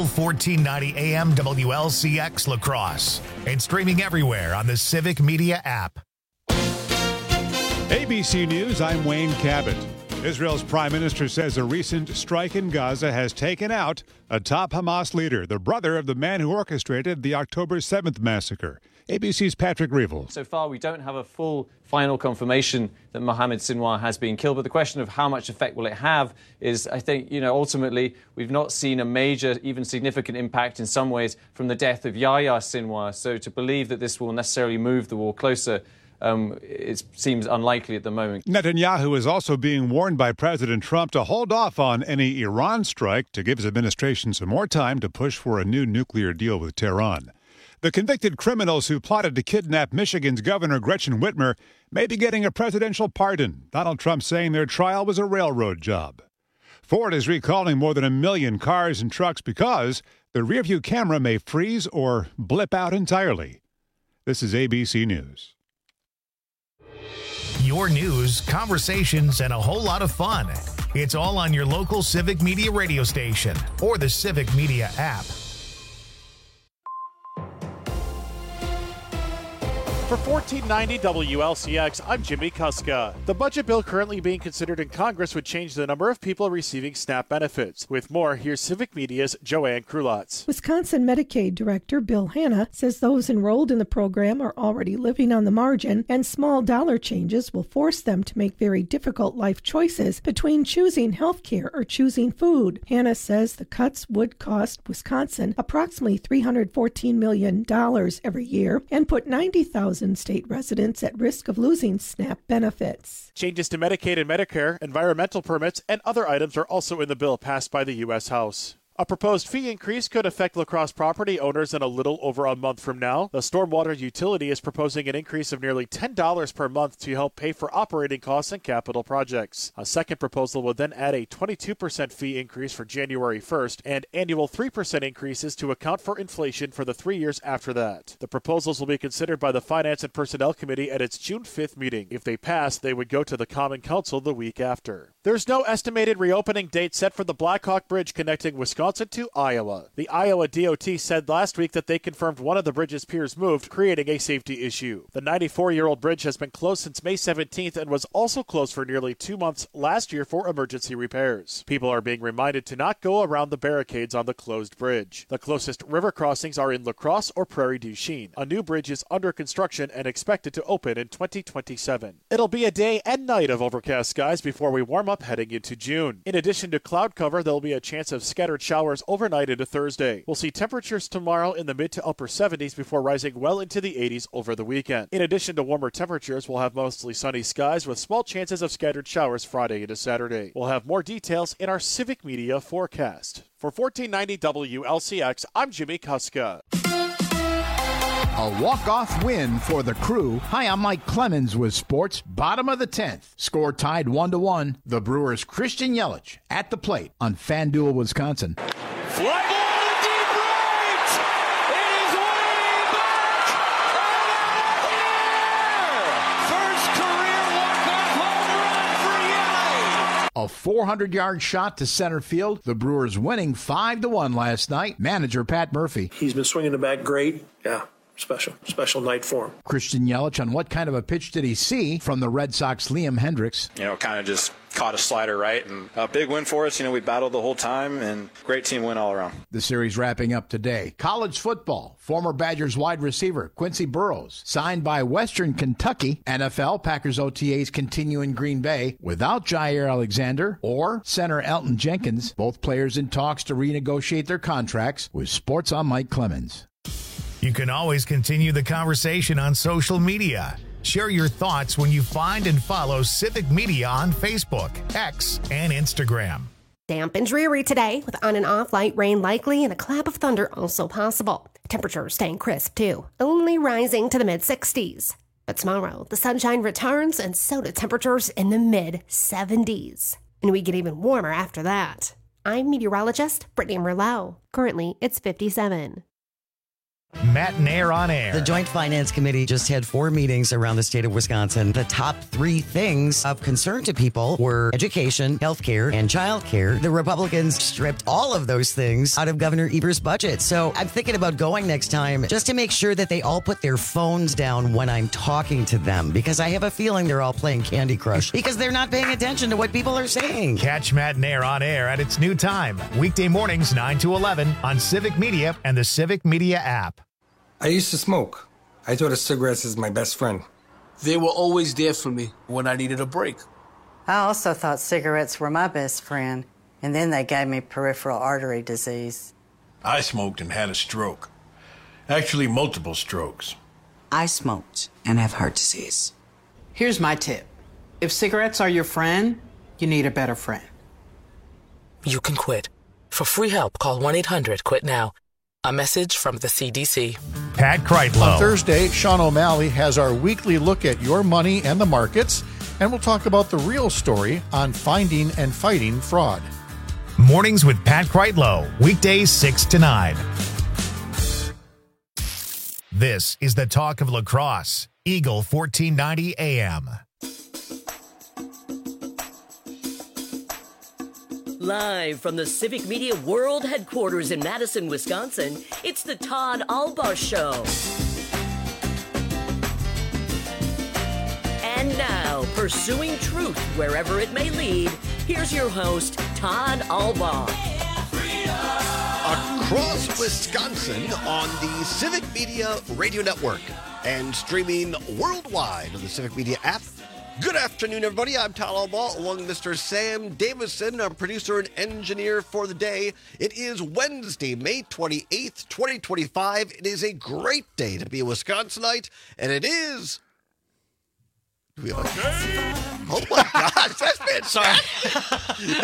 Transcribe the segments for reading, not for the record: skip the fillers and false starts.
1490 AM WLCX La Crosse. And streaming everywhere on the Civic Media app. ABC News, I'm Wayne Cabot. Israel's prime minister says a recent strike in Gaza has taken out a top Hamas leader, the brother of the man who orchestrated the October 7th massacre. ABC's Patrick Revel. So far, we don't have a full final confirmation that Mohammed Sinwar has been killed, but the question of how much effect will it have is, I think, ultimately, we've not seen a major, even significant impact in some ways from the death of Yahya Sinwar. So to believe that this will necessarily move the war closer, it seems unlikely at the moment. Netanyahu is also being warned by President Trump to hold off on any Iran strike to give his administration some more time to push for a new nuclear deal with Tehran. The convicted criminals who plotted to kidnap Michigan's Governor Gretchen Whitmer may be getting a presidential pardon. Donald Trump saying their trial was a railroad job. Ford is recalling more than 1 million cars and trucks because the rearview camera may freeze or blip out entirely. This is ABC News. Your news, conversations, and a whole lot of fun. It's all on your local Civic Media radio station or the Civic Media app. For 1490 WLCX, I'm Jimmy Kuska. The budget bill currently being considered in Congress would change the number of people receiving SNAP benefits. With more, here's Civic Media's Joanne Krulotz. Wisconsin Medicaid Director Bill Hanna says those enrolled in the program are already living on the margin, and small dollar changes will force them to make very difficult life choices between choosing health care or choosing food. Hanna says the cuts would cost Wisconsin approximately $314 million every year and put 90,000 state residents at risk of losing SNAP benefits. Changes to Medicaid and Medicare, environmental permits, and other items are also in the bill passed by the U.S. House. A proposed fee increase could affect La Crosse property owners in a little over a month from now. The stormwater utility is proposing an increase of nearly $10 per month to help pay for operating costs and capital projects. A second proposal would then add a 22% fee increase for January 1st and annual 3% increases to account for inflation for the 3 years after that. The proposals will be considered by the Finance and Personnel Committee at its June 5th meeting. If they pass, they would go to the Common Council the week after. There's no estimated reopening date set for the Blackhawk Bridge connecting Wisconsin to Iowa. The Iowa DOT said last week that they confirmed one of the bridge's piers moved, creating a safety issue. The 94-year-old bridge has been closed since May 17th and was also closed for nearly 2 months last year for emergency repairs. People are being reminded to not go around the barricades on the closed bridge. The closest river crossings are in La Crosse or Prairie du Chien. A new bridge is under construction and expected to open in 2027. It'll be a day and night of overcast skies before we warm up heading into June. In addition to cloud cover, there'll be a chance of scattered showers overnight into Thursday. We'll see temperatures tomorrow in the mid to upper 70s before rising well into the 80s over the weekend. In addition to warmer temperatures, we'll have mostly sunny skies with small chances of scattered showers Friday into Saturday. We'll have more details in our Civic Media forecast. For 1490 WLCX, I'm Jimmy Kuska. A walk-off win for the Crew. Hi, I'm Mike Clemens with sports. Bottom of the 10th. Score tied 1-1. The Brewers' Christian Yelich at the plate on FanDuel, Wisconsin. Fly ball to deep right! It is way back! And out of here! First career walk-off home run for Yelich! A 400-yard shot to center field. The Brewers winning 5-1 last night. Manager Pat Murphy. He's been swinging the bat great. Yeah. Special night for him. Christian Yelich, on what kind of a pitch did he see from the Red Sox' Liam Hendricks? Kind of just caught a slider right, and a big win for us. We battled the whole time, and great team win all around. The series wrapping up today. College football. Former Badgers wide receiver Quincy Burrows signed by Western Kentucky. NFL Packers OTAs continue in Green Bay without Jair Alexander or center Elton Jenkins. Both players in talks to renegotiate their contracts. With Sports, I'm Mike Clemens. You can always continue the conversation on social media. Share your thoughts when you find and follow Civic Media on Facebook, X, and Instagram. Damp and dreary today with on and off light rain likely and a clap of thunder also possible. Temperatures staying crisp too, only rising to the mid-60s. But tomorrow, the sunshine returns and so do temperatures in the mid-70s. And we get even warmer after that. I'm meteorologist Brittany Merlot. Currently, it's 57. Matt Nair on air. The Joint Finance Committee just had 4 meetings around the state of Wisconsin. The top 3 things of concern to people were education, healthcare, and childcare. The Republicans stripped all of those things out of Governor Evers' budget. So I'm thinking about going next time just to make sure that they all put their phones down when I'm talking to them, because I have a feeling they're all playing Candy Crush because they're not paying attention to what people are saying. Catch Matt Nair on air at its new time, weekday mornings 9 to 11 on Civic Media and the Civic Media app. I used to smoke. I thought of cigarettes as my best friend. They were always there for me when I needed a break. I also thought cigarettes were my best friend, and then they gave me peripheral artery disease. I smoked and had a stroke. Actually, multiple strokes. I smoked and have heart disease. Here's my tip. If cigarettes are your friend, you need a better friend. You can quit. For free help, call 1-800-QUIT-NOW. A message from the CDC. Pat Kreitlow. On Thursday, Sean O'Malley has our weekly look at your money and the markets, and we'll talk about the real story on finding and fighting fraud. Mornings with Pat Kreitlow, weekdays 6 to 9. This is the talk of La Crosse, Eagle 1490 AM. Live from the Civic Media World Headquarters in Madison, Wisconsin, it's the Todd Albaugh Show. And now, pursuing truth wherever it may lead, here's your host, Todd Albaugh. Across Wisconsin on the Civic Media Radio Network and streaming worldwide on the Civic Media app. Good afternoon, everybody. I'm Todd Albaugh, along with Mr. Sam Davison, our producer and engineer for the day. It is Wednesday, May 28th, 2025. It is a great day to be a Wisconsinite, and it is... Oh my gosh, that's fantastic! Sorry,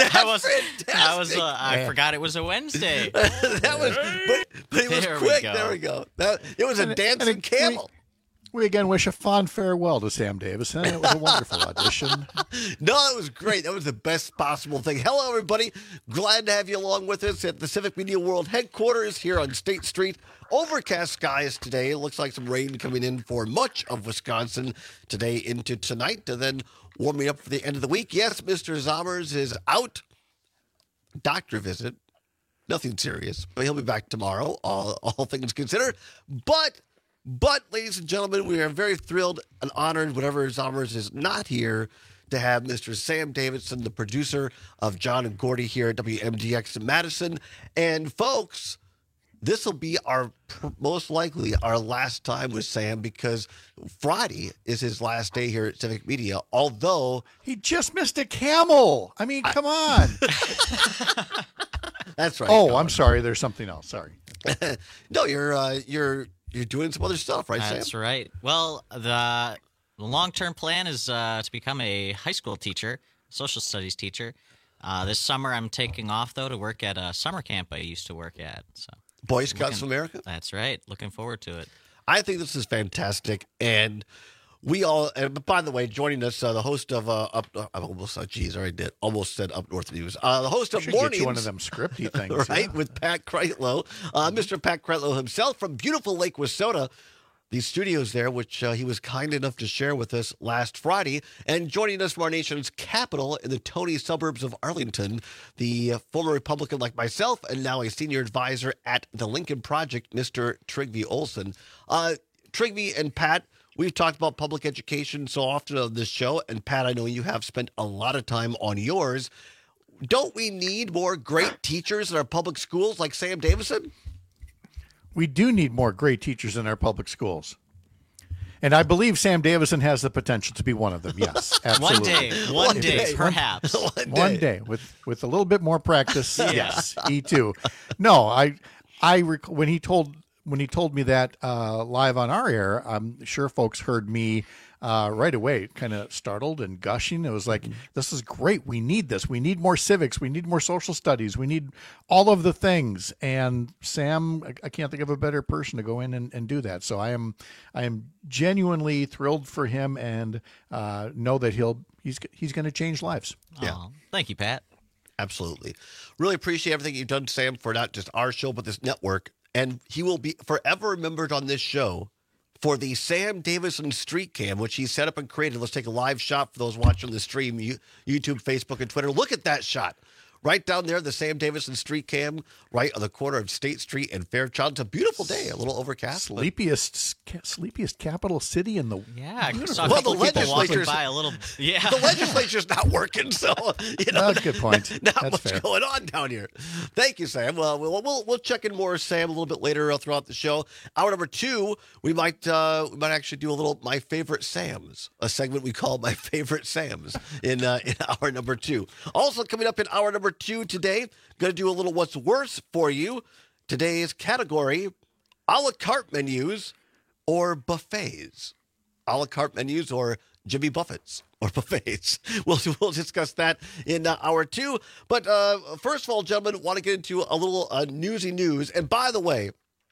I forgot it was a Wednesday. But it was quick. There we go. It was a dancing camel. We again wish a fond farewell to Sam Davison. It was a wonderful audition. No, it was great. That was the best possible thing. Hello, everybody. Glad to have you along with us at the Civic Media World Headquarters here on State Street. Overcast skies today. It looks like some rain coming in for much of Wisconsin today into tonight, and then warming up for the end of the week. Yes, Mr. Zommers is out. Doctor visit. Nothing serious, but he'll be back tomorrow, all things considered. But, ladies and gentlemen, we are very thrilled and honored, whenever Zommers is not here, to have Mr. Sam Davison, the producer of John and Gordy here at WMDX in Madison. And, folks, this will be most likely our last time with Sam, because Friday is his last day here at Civic Media, although... He just missed a camel. I mean, come on. That's right. Oh, I'm sorry. There's something else. Sorry. No, you're doing some other stuff, right, Sam? That's right. Well, the long-term plan is to become a high school teacher, social studies teacher. This summer, I'm taking off, though, to work at a summer camp I used to work at. So, Boy Scouts of America? That's right. Looking forward to it. I think this is fantastic, and we all. And by the way, joining us, the host of almost said Up North News. The host of Mornings. Get you one of them scripty things, right? Yeah. With Pat Kreitlow, Mr. Pat Kreitlow himself from beautiful Lake Wissota. These studios there, which he was kind enough to share with us last Friday. And joining us from our nation's capital in the Tony suburbs of Arlington, the former Republican like myself and now a senior advisor at the Lincoln Project, Mr. Trygve Olsen. Trygve and Pat, we've talked about public education so often on this show. And Pat, I know you have spent a lot of time on yours. Don't we need more great teachers in our public schools like Sam Davison? We do need more great teachers in our public schools. And I believe Sam Davison has the potential to be one of them. Yes, absolutely. One day, perhaps. One day with a little bit more practice. Yeah. Yes, he too. No, when he told me that live on our air, I'm sure folks heard me right away, kind of startled and gushing. It was like, this is great. We need this. We need more civics. We need more social studies. We need all of the things. And Sam, I can't think of a better person to go in and do that. So I am genuinely thrilled for him, and know that he's going to change lives. Yeah. Thank you, Pat. Absolutely. Really appreciate everything you've done, Sam, for not just our show, but this network. and he will be forever remembered on this show for the Sam Davison Street Cam, which he set up and created. Let's take a live shot for those watching the stream, YouTube, Facebook, and Twitter. Look at that shot. Right down there, the Sam Davison Street Cam, right on the corner of State Street and Fairchild. It's a beautiful day, a little overcast. Sleepiest capital city in the well, the legislature's by a little. Yeah, the legislature's not working, so good point. Not That's much fair. going on down here. Thank you, Sam. Well, we'll check in more Sam a little bit later throughout the show. Hour number 2, we might actually do a little My Favorite Sams, a segment we call My Favorite Sams in hour number 2. Also coming up in hour number 2 today, going to do a little What's Worse for you. Today's category: a la carte menus or buffets. A la carte menus or Jimmy Buffett's or buffets. We'll discuss that in hour 2. But first of all, gentlemen, want to get into a little newsy news. And by the way,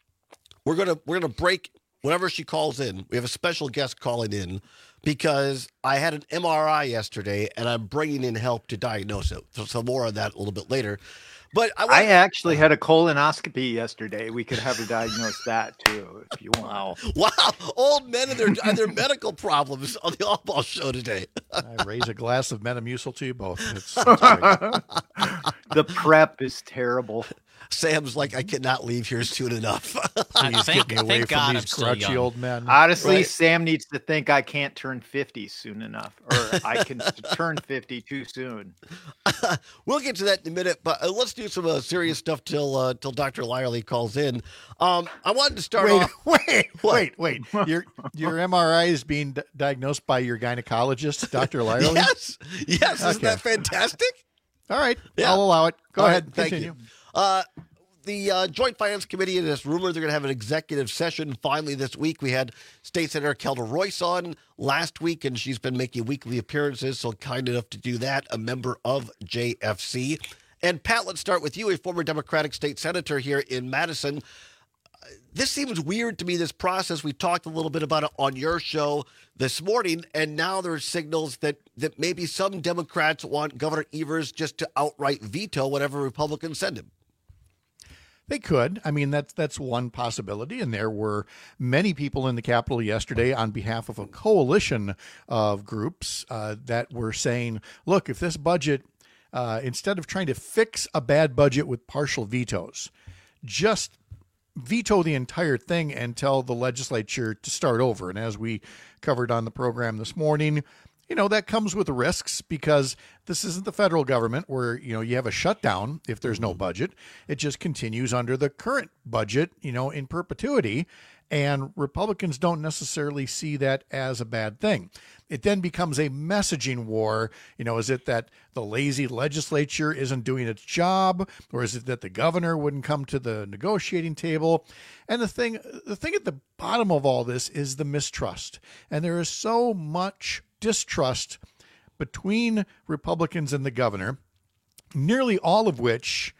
we're gonna break whenever she calls in. We have a special guest calling in because I had an MRI yesterday, and I'm bringing in help to diagnose it. So more on that a little bit later. But I actually had a colonoscopy yesterday. We could have her diagnose that too, if you want. Wow, old men and their medical problems on the All Ball Show today. I raise a glass of Metamucil to you both. It's great. The prep is terrible. Sam's like, I cannot leave here soon enough. Please get me away from these grouchy old men. Honestly, Right. Sam needs to think I can't turn 50 soon enough, or I can turn 50 too soon. We'll get to that in a minute, but let's do some serious stuff till Dr. Lyerly calls in. I wanted to start off. Wait. Your MRI is being diagnosed by your gynecologist, Dr. Lyerly? Yes. Isn't that fantastic? All right. Yeah. I'll allow it. Go All ahead. right, thank Continue. you. The Joint Finance Committee, and it's rumored they're going to have an executive session finally this week. We had State Senator Kelda Royce on last week, and she's been making weekly appearances, so kind enough to do that, a member of JFC. And Pat, let's start with you, a former Democratic state senator here in Madison. This seems weird to me, this process. We talked a little bit about it on your show this morning, and now there's signals that maybe some Democrats want Governor Evers just to outright veto whatever Republicans send him. They could. I mean, that's one possibility. And there were many people in the Capitol yesterday on behalf of a coalition of groups that were saying, look, if this budget, instead of trying to fix a bad budget with partial vetoes, just veto the entire thing and tell the legislature to start over. And as we covered on the program this morning, that comes with risks because this isn't the federal government where, you have a shutdown if there's no budget. It just continues under the current budget, in perpetuity. And Republicans don't necessarily see that as a bad thing. It then becomes a messaging war. Is it that the lazy legislature isn't doing its job? Or is it that the governor wouldn't come to the negotiating table? And the thing at the bottom of all this is the mistrust. And there is so much distrust between Republicans and the governor, nearly all of which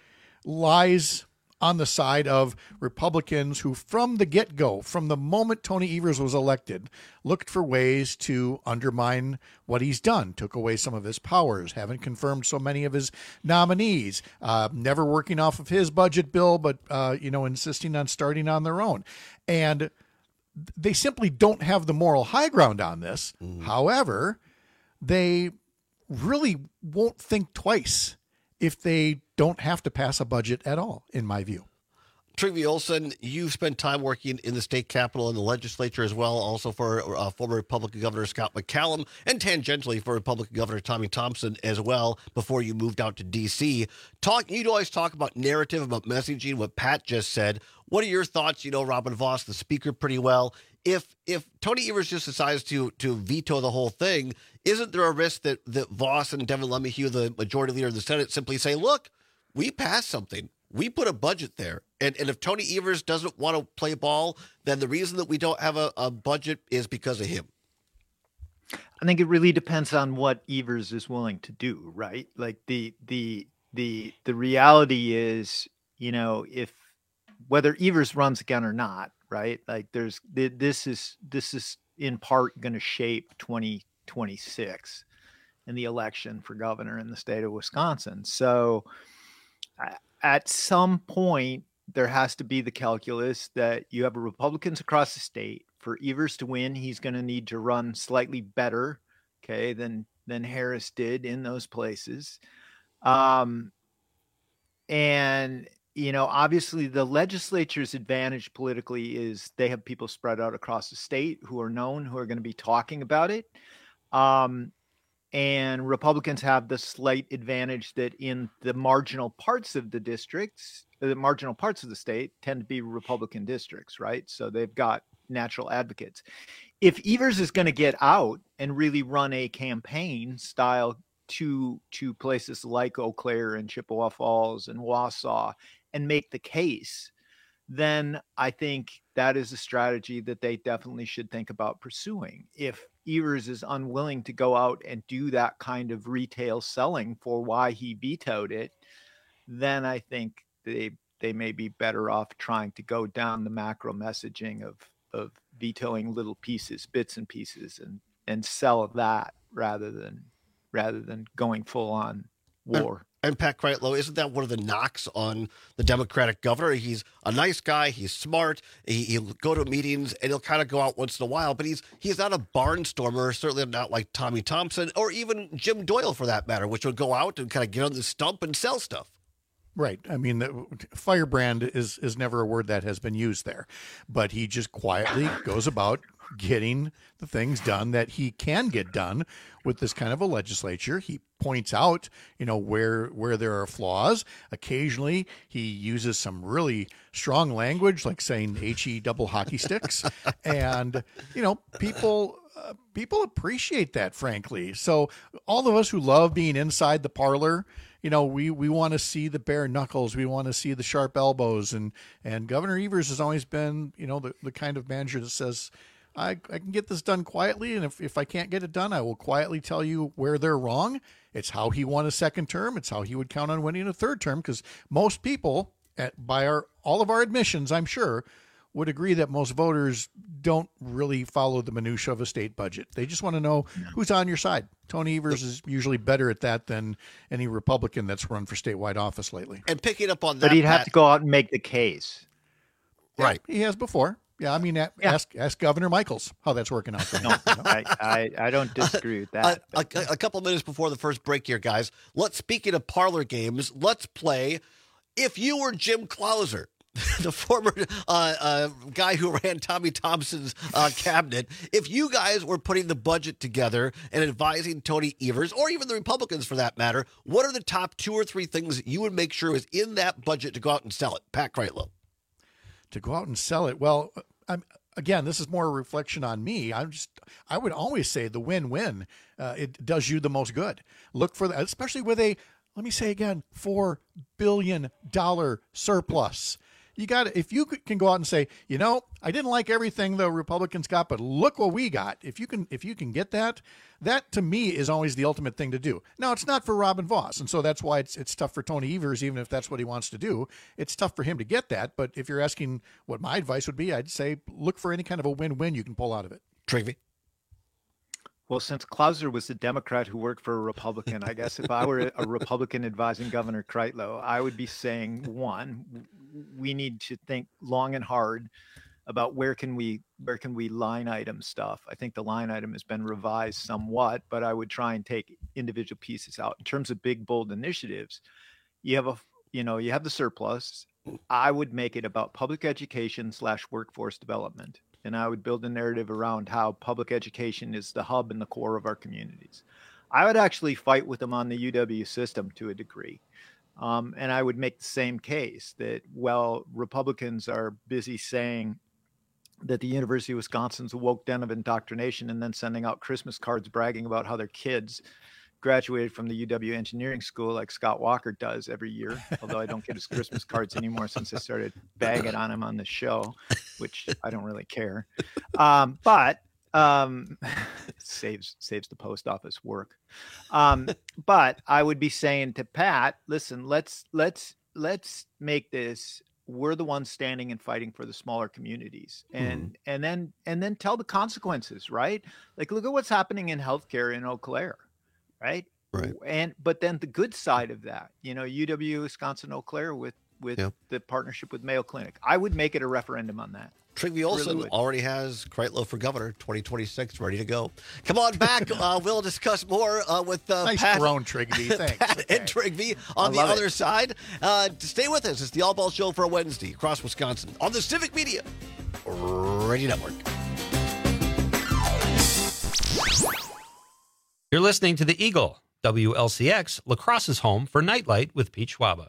lies on the side of Republicans who, from the get-go, from the moment Tony Evers was elected, looked for ways to undermine what he's done, took away some of his powers, haven't confirmed so many of his nominees, never working off of his budget bill, but, insisting on starting on their own. And they simply don't have the moral high ground on this. However, they really won't think twice if they don't have to pass a budget at all, in my view. Trygve Olsen, you've spent time working in the state capitol and the legislature as well, also for former Republican Governor Scott McCallum, and tangentially for Republican Governor Tommy Thompson as well, before you moved out to D.C. You'd always talk about narrative, about messaging, what Pat just said. What are your thoughts? You know Robin Vos, the speaker, pretty well. If Tony Evers just decides to veto the whole thing, isn't there a risk that Vos and Devin LeMahieu, the majority leader of the Senate, simply say, look, we passed something. We put a budget there. And if Tony Evers doesn't want to play ball, then the reason that we don't have a budget is because of him. I think it really depends on what Evers is willing to do, right? Like the reality is, if whether Evers runs again or not, right? Like this is in part going to shape 2026 in the election for governor in the state of Wisconsin. So at some point, there has to be the calculus that you have Republicans across the state. For Evers to win, he's going to need to run slightly better, okay, than Harris did in those places. And, obviously the legislature's advantage politically is they have people spread out across the state who are known, who are going to be talking about it. And Republicans have the slight advantage that in the marginal parts of the districts, the marginal parts of the state tend to be Republican districts, right? So they've got natural advocates. If Evers is going to get out and really run a campaign style to places like Eau Claire and Chippewa Falls and Wausau and make the case, then I think that is a strategy that they definitely should think about pursuing. If Evers is unwilling to go out and do that kind of retail selling for why he vetoed it, then I think they may be better off trying to go down the macro messaging of vetoing little pieces, bits and pieces, and sell that rather than going full on war. And Pat Kreitlow, isn't that one of the knocks on the Democratic governor? He's a nice guy. He's smart. He'll go to meetings and he'll kind of go out once in a while, but he's not a barnstormer, certainly not like Tommy Thompson or even Jim Doyle for that matter, which would go out and kind of get on the stump and sell stuff. Right. I mean, firebrand is never a word that has been used there, but he just quietly goes about getting the things done that he can get done with this kind of a legislature. He points out, where there are flaws. Occasionally, he uses some really strong language, like saying HE double hockey sticks, and people appreciate that, frankly. So all of us who love being inside the parlor, we want to see the bare knuckles. We want to see the sharp elbows. And Governor Evers has always been, the kind of manager that says, I can get this done quietly. And if I can't get it done, I will quietly tell you where they're wrong. It's how he won a second term. It's how he would count on winning a third term. Because most people, by all of our admissions, I'm sure, would agree that most voters don't really follow the minutia of a state budget. They just want to know who's on your side. Tony Evers is usually better at that than any Republican that's run for statewide office lately. And picking up on that, but he'd have to go out and make the case. Right. He has before. Yeah, I mean, ask Governor Michaels how that's working out. No, I don't disagree with that. A couple minutes before the first break here, guys, speaking of parlor games, let's play If You Were Jim Clouser. The former guy who ran Tommy Thompson's cabinet. If you guys were putting the budget together and advising Tony Evers, or even the Republicans for that matter, what are the top 2 or 3 things you would make sure is in that budget to go out and sell it? Pat Kreitlow. To go out and sell it? Well, again, this is more a reflection on me. I would always say the win-win. It does you the most good. Look for that, especially with let me say again, $4 billion surplus. You got to, if you can go out and say, I didn't like everything the Republicans got, but look what we got. If you can get that to me is always the ultimate thing to do. Now, it's not for Robin Vos, and so that's why it's tough for Tony Evers, even if that's what he wants to do. It's tough for him to get that. But if you're asking what my advice would be, I'd say look for any kind of a win-win you can pull out of it. Travy. Well, since Clouser was a Democrat who worked for a Republican, I guess if I were a Republican advising Governor Kreitlow, I would be saying, one, we need to think long and hard about where can we line item stuff. I think the line item has been revised somewhat, but I would try and take individual pieces out. In terms of big, bold initiatives, you have the surplus. I would make it about public education / workforce development. And I would build a narrative around how public education is the hub and the core of our communities. I would actually fight with them on the UW system to a degree. And I would make the same case that, Republicans are busy saying that the University of Wisconsin's a woke den of indoctrination and then sending out Christmas cards bragging about how their kids graduated from the UW Engineering School like Scott Walker does every year, although I don't get his Christmas cards anymore since I started bagging on him on the show, which I don't really care. But saves the post office work. But I would be saying to Pat, listen, let's make this, we're the ones standing and fighting for the smaller communities, and then tell the consequences, right? Like, look at what's happening in healthcare in Eau Claire. Right. But then the good side of that, UW Wisconsin Eau Claire with with the partnership with Mayo Clinic. I would make it a referendum on that. Trygve Olsen already has Kreitlow for governor 2026 ready to go. Come on back. We'll discuss more with nice Pat, drone, Trygve. Thanks. Pat and Trygve on the other side. Stay with us. It's the All Ball Show for a Wednesday across Wisconsin on the Civic Media Radio Network. You're listening to The Eagle, WLCX, La Crosse's home for Nightlight with Pete Schwaba.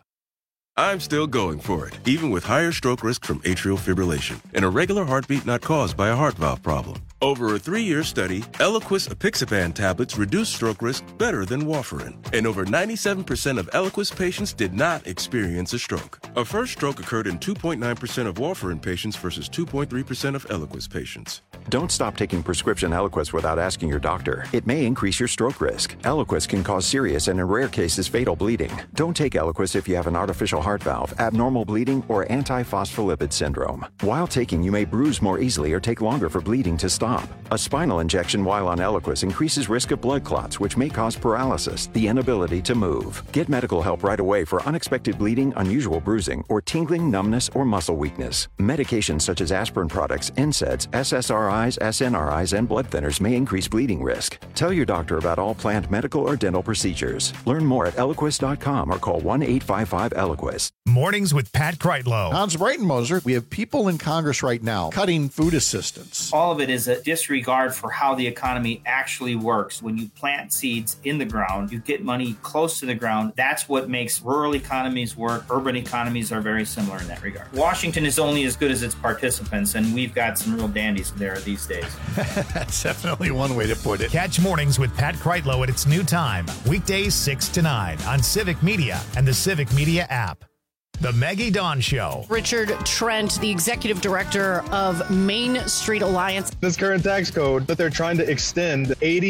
I'm still going for it, even with higher stroke risk from atrial fibrillation and a regular heartbeat not caused by a heart valve problem. Over a 3-year study, Eliquis apixaban tablets reduce stroke risk better than warfarin, and over 97% of Eliquis patients did not experience a stroke. A first stroke occurred in 2.9% of warfarin patients versus 2.3% of Eliquis patients. Don't stop taking prescription Eliquis without asking your doctor. It may increase your stroke risk. Eliquis can cause serious and in rare cases fatal bleeding. Don't take Eliquis if you have an artificial heart valve, abnormal bleeding, or antiphospholipid syndrome. While taking, you may bruise more easily or take longer for bleeding to stop. A spinal injection while on Eliquis increases risk of blood clots, which may cause paralysis, the inability to move. Get medical help right away for unexpected bleeding, unusual bruising, or tingling, numbness, or muscle weakness. Medications such as aspirin products, NSAIDs, SSRIs, SNRIs, and blood thinners may increase bleeding risk. Tell your doctor about all planned medical or dental procedures. Learn more at Eliquis.com or call 1-855-ELIQUIS. Mornings with Pat Kreitlow. Hans Breitenmoser, we have people in Congress right now cutting food assistance. All of it is a disregard for how the economy actually works. When you plant seeds in the ground, you get money close to the ground. That's what makes rural economies work. Urban economies are very similar in that regard. Washington is only as good as its participants, and we've got some real dandies there these days. That's definitely one way to put it. Catch Mornings with Pat Kreitlow at its new time, weekdays 6 to 9 on Civic Media and the Civic Media app. The Maggie Dawn Show. Richard Trent, the executive director of Main Street Alliance. This current tax code that they're trying to extend,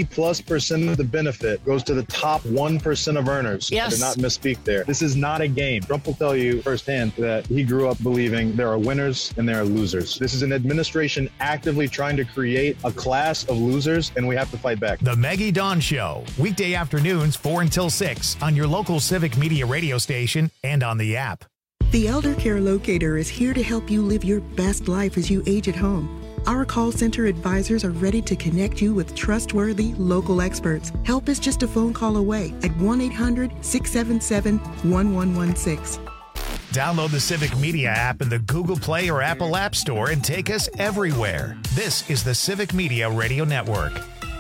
80+% of the benefit goes to the top 1% of earners. Yes. I did not misspeak there. This is not a game. Trump will tell you firsthand that he grew up believing there are winners and there are losers. This is an administration actively trying to create a class of losers, and we have to fight back. The Maggie Dawn Show. Weekday afternoons 4 until 6 on your local Civic Media radio station and on the app. The Elder Care Locator is here to help you live your best life as you age at home. Our call center advisors are ready to connect you with trustworthy local experts. Help is just a phone call away at 1-800-677-1116. Download the Civic Media app in the Google Play or Apple App Store and take us everywhere. This is the Civic Media Radio Network.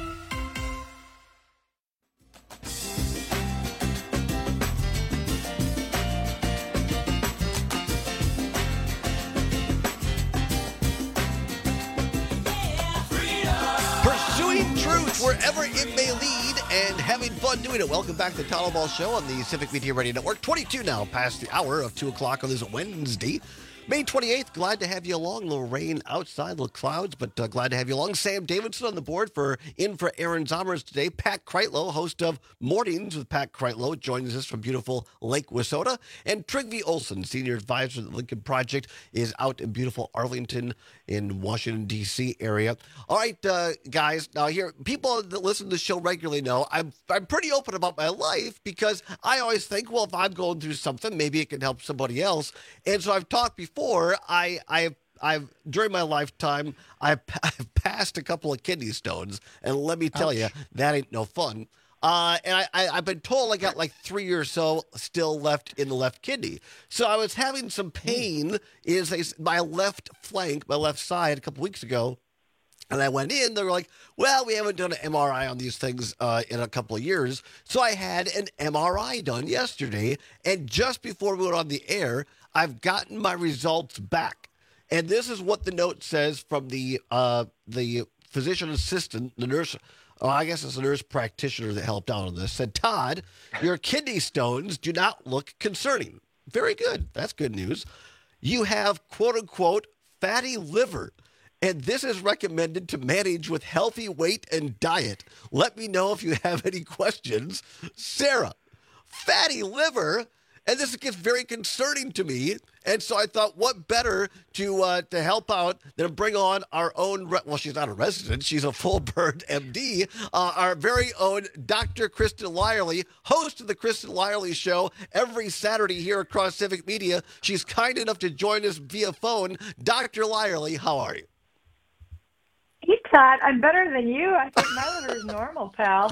Wherever it may lead and having fun doing it. Welcome back to the Town Ball Show on the Civic Media Radio Network. 22 now past the hour of 2 o'clock on this Wednesday, May 28th. Glad to have you along. A little rain outside, little clouds, but glad to have you along. Sam Davidson on the board for Aaron Zomers today. Pat Kreitlow, host of Mornings with Pat Kreitlow, joins us from beautiful Lake Wissota. And Trygve Olsen, senior advisor to the Lincoln Project, is out in beautiful Arlington in Washington, D.C. area. All right, guys. Now here, people that listen to the show regularly know I'm pretty open about my life because I always think, well, if I'm going through something, maybe it can help somebody else. And so I've talked before. I've during my lifetime, I've passed a couple of kidney stones, and let me tell you, that ain't no fun. And I've been told I got like 3 or so still left in the left kidney. So I was having some pain in my left flank, my left side a couple weeks ago. And I went in, they were like, well, we haven't done an MRI on these things in a couple of years. So I had an MRI done yesterday. And just before we went on the air, I've gotten my results back. And this is what the note says from the physician assistant, the nurse. Oh, I guess it's a nurse practitioner that helped out on this. Said, Todd, your kidney stones do not look concerning. Very good. That's good news. You have, quote unquote, fatty liver. And this is recommended to manage with healthy weight and diet. Let me know if you have any questions. Sarah, fatty liver? And this gets very concerning to me. And so I thought, what better to help out than bring on our own, well, she's not a resident, she's a full bird MD, our very own Dr. Kristen Lyerly, host of the Kristen Lyerly Show every Saturday here across Civic Media. She's kind enough to join us via phone. Dr. Lyerly, how are you? Hey, Todd, I'm better than you. I think my liver is normal, pal.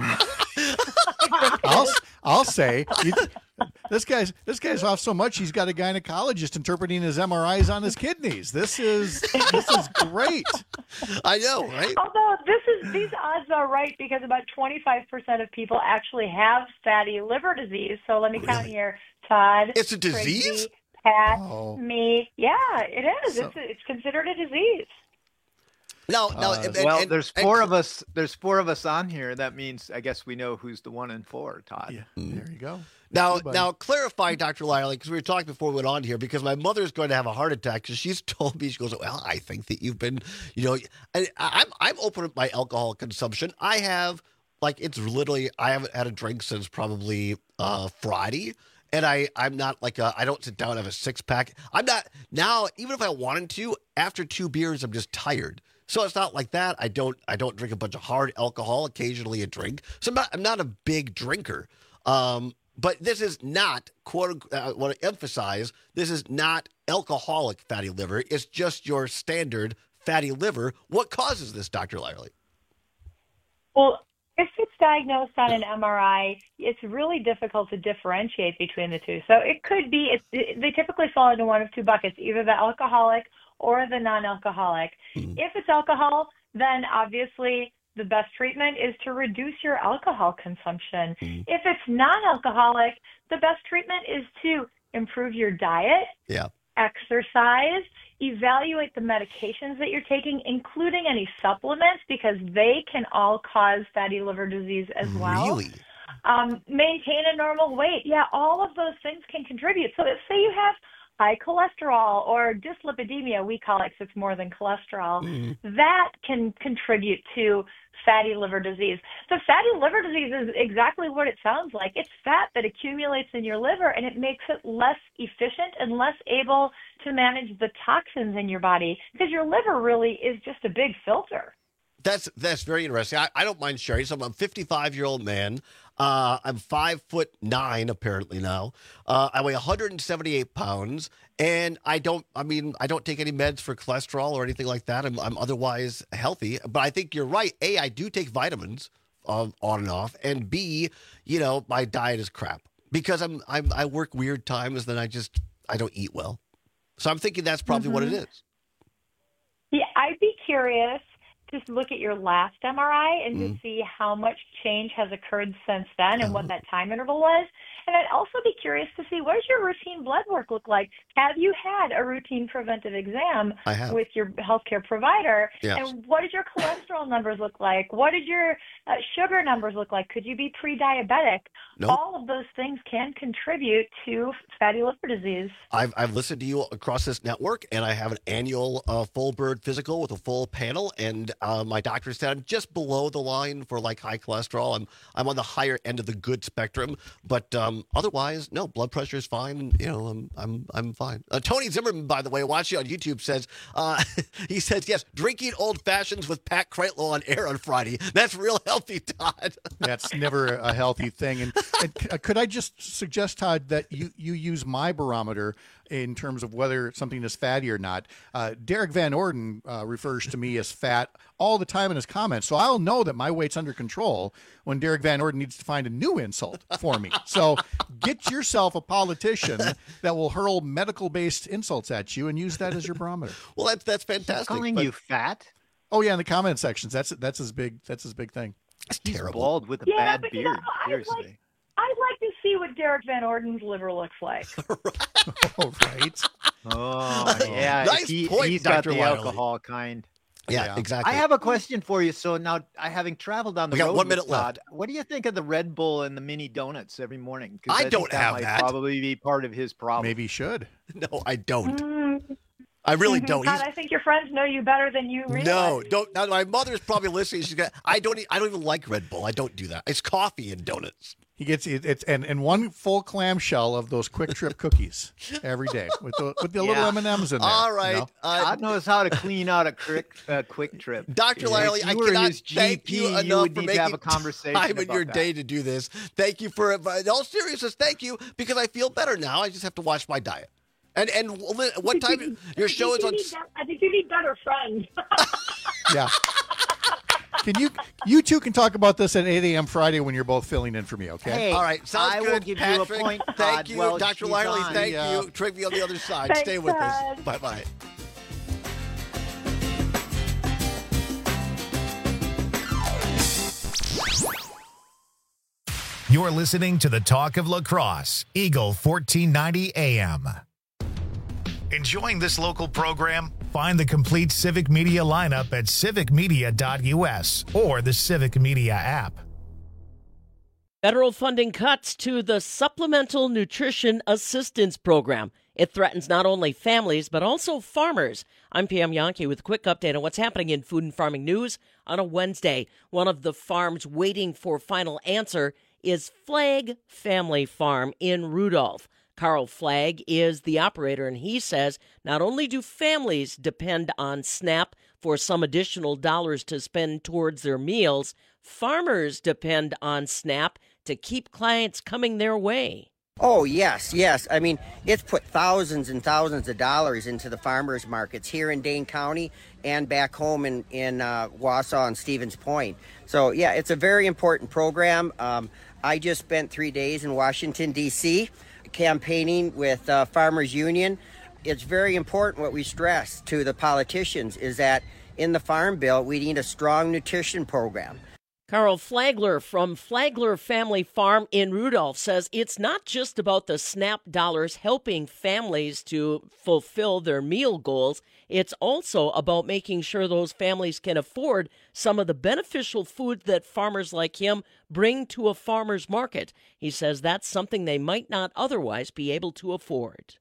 I'll say this guy's off so much he's got a gynecologist interpreting his MRIs on his kidneys. This is great. I know, right? Although these odds are right because about 25% of people actually have fatty liver disease. So let me count here, Todd. It's a disease? Tracy, Pat, me. Yeah, it is. It's considered a disease. No. There's four of us. There's four of us on here. That means I guess we know who's the 1 and 4, Todd. Yeah, there you go. Now clarify, Dr. Lyerly, because we were talking before we went on here, because my mother's going to have a heart attack because she's told me, she goes, well, I think that you've been, I'm open with my alcohol consumption. I have, it's literally, I haven't had a drink since probably Friday. And I'm not I don't sit down and have a 6-pack. I'm not, now, even if I wanted to, after 2 beers, I'm just tired. So it's not like that. I don't drink a bunch of hard alcohol, occasionally a drink. So I'm not a big drinker. But this is not, I want to emphasize, this is not alcoholic fatty liver. It's just your standard fatty liver. What causes this, Dr. Lyerly? Well, if it's diagnosed on an MRI, it's really difficult to differentiate between the two. So it could be, they typically fall into one of 2 buckets, either the alcoholic or the non-alcoholic. If it's alcohol, then obviously the best treatment is to reduce your alcohol consumption. If it's non-alcoholic, the best treatment is to improve your diet, exercise, evaluate the medications that you're taking, including any supplements, because they can all cause fatty liver disease as well. Really? Maintain a normal weight. Yeah, all of those things can contribute. So let's say you have high cholesterol or dyslipidemia, we call it, 'cause it's more than cholesterol, that can contribute to fatty liver disease. The fatty liver disease is exactly what it sounds like. It's fat that accumulates in your liver, and it makes it less efficient and less able to manage the toxins in your body, because your liver really is just a big filter. That's very interesting. I don't mind sharing. So I'm a 55-year-old man. I'm 5'9" apparently now. I weigh 178 pounds, and I don't take any meds for cholesterol or anything like that. I'm otherwise healthy. But I think you're right. A, I do take vitamins on and off, and B, my diet is crap because I work weird times, then I don't eat well. So I'm thinking that's probably what it is. Yeah, I'd be curious. Just look at your last MRI and to see how much change has occurred since then and what that time interval was. And I'd also be curious to see, what does your routine blood work look like? Have you had a routine preventive exam with your healthcare provider? Yes. And what did your cholesterol numbers look like? What did your sugar numbers look like? Could you be pre-diabetic? Nope. All of those things can contribute to fatty liver disease. I've listened to you across this network, and I have an annual full bird physical with a full panel, and my doctor said I'm just below the line for high cholesterol. I'm on the higher end of the good spectrum, but otherwise, no, blood pressure is fine. I'm fine. Tony Zimmerman, by the way, watching on YouTube, says he says yes, drinking old fashions with Pat Kreitlow on air on Friday. That's real healthy, Todd. That's never a healthy thing. And could I just suggest, Todd, that you use my barometer in terms of whether something is fatty or not? Derek Van Orden refers to me as fat all the time in his comments, so I'll know that my weight's under control when Derek Van Orden needs to find a new insult for me. So get yourself a politician that will hurl medical-based insults at you and use that as your barometer. Well, that's fantastic. He's calling you fat? Oh yeah, in the comment sections, that's his big thing. That's He's terrible. bald with a bad beard. Seriously. I'd like to see what Derek Van Orden's liver looks like. Oh, right. Oh, yeah. Nice point, he's got Dr. the Lyerly. alcohol kind. Yeah, exactly. I have a question for you. So now, having traveled on the We got road 1 minute with Todd, left. what do you think of the Red Bull and the mini donuts every morning? 'Cause I think don't have might that. Probably be part of his problem. Maybe he should. No, I don't. I really don't. Todd, I think your friends know you better than you realize. No, don't. Now, my mother's probably listening. She's got. I don't even like Red Bull. I don't do that. It's coffee and donuts. He gets it's and one full clamshell of those Quick Trip cookies every day with the little M&Ms in there. All right. You know? God knows how to clean out a Quick Trip. Dr. Lively, I cannot thank you enough for making have a conversation time in your about day to do this. Thank you for it. But in all seriousness, thank you, because I feel better now. I just have to watch my diet. And what time your show is on? I think you need better friends. Yeah. Can you two can talk about this at 8 a.m. Friday when you're both filling in for me, okay? Hey, all right, sounds I good. will give Patrick, you a point. Thank you, Well, Dr. she's Lively. on. Thank you. Trivia on the other side. Thanks, Stay with us. Todd. Bye-bye. You're listening to the Talk of Lacrosse, Eagle 1490 AM. Enjoying this local program? Find the complete Civic Media lineup at civicmedia.us or the Civic Media app. Federal funding cuts to the Supplemental Nutrition Assistance Program. It threatens not only families, but also farmers. I'm Pam Yankee with a quick update on what's happening in food and farming news on a Wednesday. One of the farms waiting for final answer is Flagg Family Farm in Rudolph. Carl Flagg is the operator, and he says not only do families depend on SNAP for some additional dollars to spend towards their meals, farmers depend on SNAP to keep clients coming their way. Oh, yes. I mean, it's put thousands and thousands of dollars into the farmers markets here in Dane County and back home in Wausau and Stevens Point. So, yeah, it's a very important program. I just spent 3 days in Washington, D.C., campaigning with Farmers Union. It's very important what we stress to the politicians is that in the Farm Bill, we need a strong nutrition program. Carl Flagler from Flagler Family Farm in Rudolph says it's not just about the SNAP dollars helping families to fulfill their meal goals. It's also about making sure those families can afford some of the beneficial food that farmers like him bring to a farmer's market. He says that's something they might not otherwise be able to afford.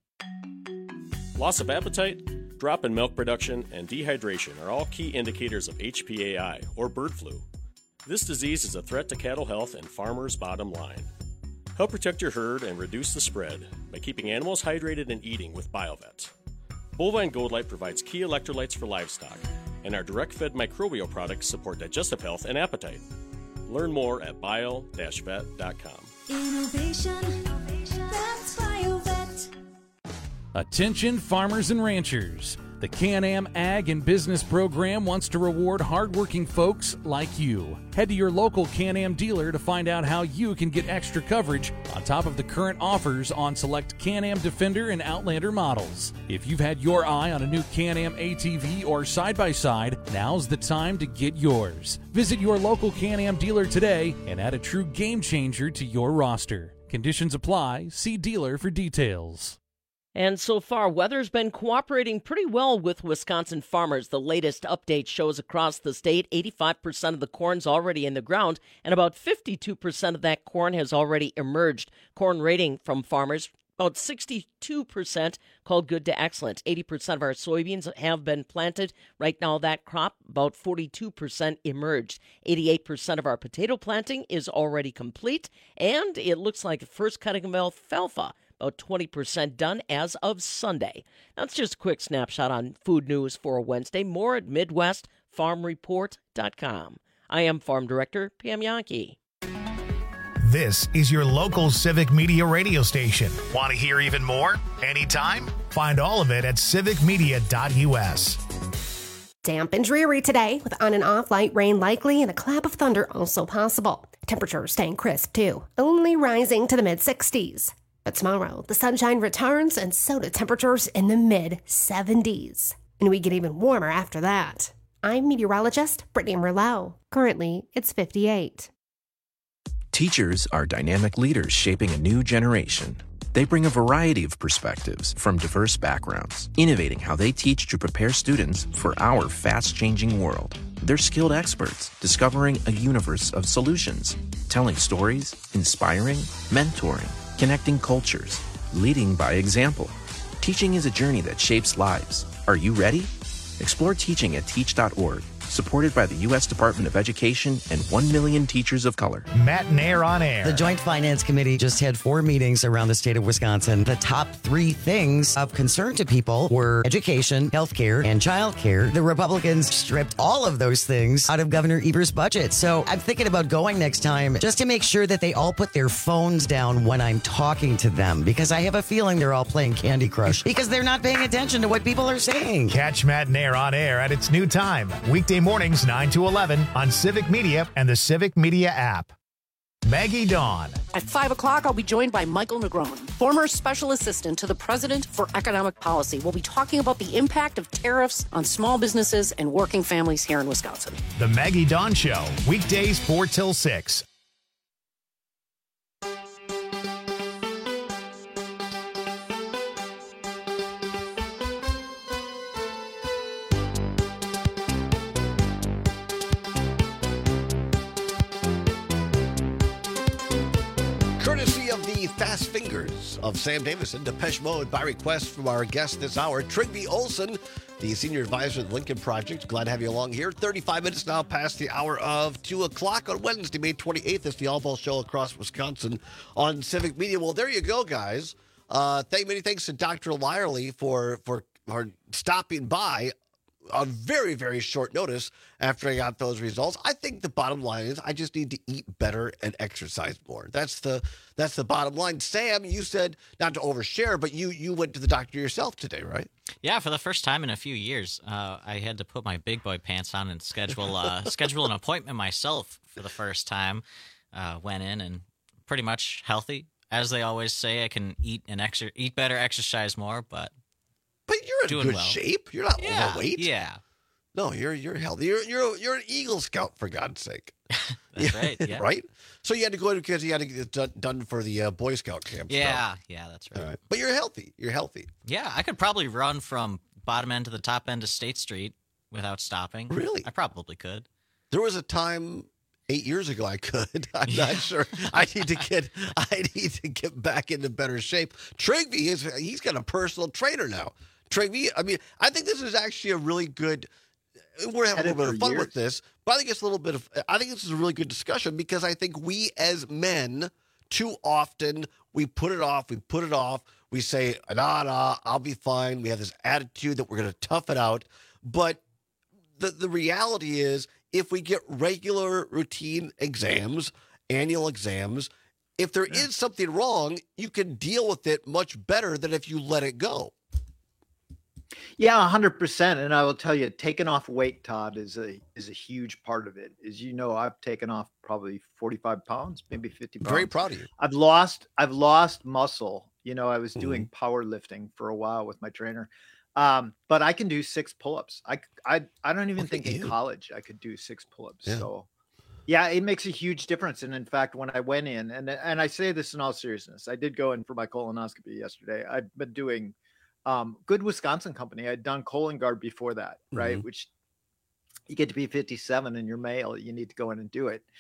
Loss of appetite, drop in milk production, and dehydration are all key indicators of HPAI, or bird flu. This disease is a threat to cattle health and farmers' bottom line. Help protect your herd and reduce the spread by keeping animals hydrated and eating with BioVet. Bovine Gold Light provides key electrolytes for livestock, and our direct-fed microbial products support digestive health and appetite. Learn more at bio-vet.com. Innovation, that's BioVet. Attention farmers and ranchers. The Can-Am Ag and Business Program wants to reward hardworking folks like you. Head to your local Can-Am dealer to find out how you can get extra coverage on top of the current offers on select Can-Am Defender and Outlander models. If you've had your eye on a new Can-Am ATV or side-by-side, now's the time to get yours. Visit your local Can-Am dealer today and add a true game changer to your roster. Conditions apply. See dealer for details. And so far, weather's been cooperating pretty well with Wisconsin farmers. The latest update shows across the state, 85% of the corn's already in the ground, and about 52% of that corn has already emerged. Corn rating from farmers, about 62% called good to excellent. 80% of our soybeans have been planted. Right now, that crop, about 42% emerged. 88% of our potato planting is already complete, and it looks like the first cutting of alfalfa, about 20% done as of Sunday. That's just a quick snapshot on food news for a Wednesday. More at MidwestFarmReport.com. I am Farm Director Pam Yankee. This is your local Civic Media radio station. Want to hear even more? Anytime? Find all of it at civicmedia.us. Damp and dreary today with on and off light rain likely and a clap of thunder also possible. Temperatures staying crisp too, only rising to the mid-60s. But tomorrow, the sunshine returns and so do temperatures in the mid-70s. And we get even warmer after that. I'm meteorologist Brittany Merlot. Currently, it's 58. Teachers are dynamic leaders shaping a new generation. They bring a variety of perspectives from diverse backgrounds, innovating how they teach to prepare students for our fast-changing world. They're skilled experts, discovering a universe of solutions, telling stories, inspiring, mentoring, connecting cultures, leading by example. Teaching is a journey that shapes lives. Are you ready? Explore teaching at teach.org. supported by the U.S. Department of Education and 1 million teachers of color. Matt Nair on air. The Joint Finance Committee just had 4 meetings around the state of Wisconsin. The top 3 things of concern to people were education, healthcare, and childcare. The Republicans stripped all of those things out of Governor Evers' budget. So I'm thinking about going next time just to make sure that they all put their phones down when I'm talking to them, because I have a feeling they're all playing Candy Crush because they're not paying attention to what people are saying. Catch Matt Nair on air at its new time, weekday mornings 9 to 11 on Civic Media and the Civic Media app. Maggie Dawn. At 5 o'clock, I'll be joined by Michael Negron, former special assistant to the president for economic policy. We'll be talking about the impact of tariffs on small businesses and working families here in Wisconsin. The Maggie Dawn Show, weekdays 4 till 6. Courtesy of the Fast Fingers of Sam Davison, Depeche Mode by request from our guest this hour, Trygve Olsen, the senior advisor of the Lincoln Project. Glad to have you along here. 35 minutes now past the hour of 2 o'clock on Wednesday, May 28th. It's the All Ball Show across Wisconsin on Civic Media. Well, there you go, guys. Many thanks to Dr. Lyerly for stopping by on very, very short notice after I got those results. I think the bottom line is I just need to eat better and exercise more. That's the bottom line. Sam, you said not to overshare, but you went to the doctor yourself today, right? Yeah, for the first time in a few years, I had to put my big boy pants on and schedule an appointment myself for the first time. Went in and pretty much healthy. As they always say, I can eat better, exercise more, but you're in doing good well. shape. You're not overweight. Yeah. No, you're healthy. You're an Eagle Scout, for God's sake. That's right. Yeah. Right? So you had to go in because you had to get it done for the Boy Scout camp. Yeah. stuff. Yeah, that's right. All right. But you're healthy. You're healthy. Yeah, I could probably run from bottom end to the top end of State Street without stopping. Really? I probably could. There was a time 8 years ago I could. I'm not sure. I need to get back into better shape. Trygve he's got a personal trainer now. Trygve, I mean, I think this is actually a really good. We're having a little bit of fun with this, but I think it's I think this is a really good discussion because I think we as men too often we put it off. We say, nah, I'll be fine. We have this attitude that we're going to tough it out, but the reality is, if we get regular routine exams, annual exams, if there is something wrong, you can deal with it much better than if you let it go. Yeah, 100%. And I will tell you, taking off weight, Todd, is a huge part of it. As you know, I've taken off probably 45 pounds, maybe 50 pounds. Very proud of you. I've lost muscle. You know, I was doing powerlifting for a while with my trainer. But I can do 6 pull-ups. I don't even think in college I could do 6 pull-ups. Yeah. So yeah, it makes a huge difference. And in fact, when I went in, and I say this in all seriousness, I did go in for my colonoscopy yesterday. I've been doing good Wisconsin company. I'd done Cologuard before that, right? Which you get to be 57 and you're male, you need to go in and do it.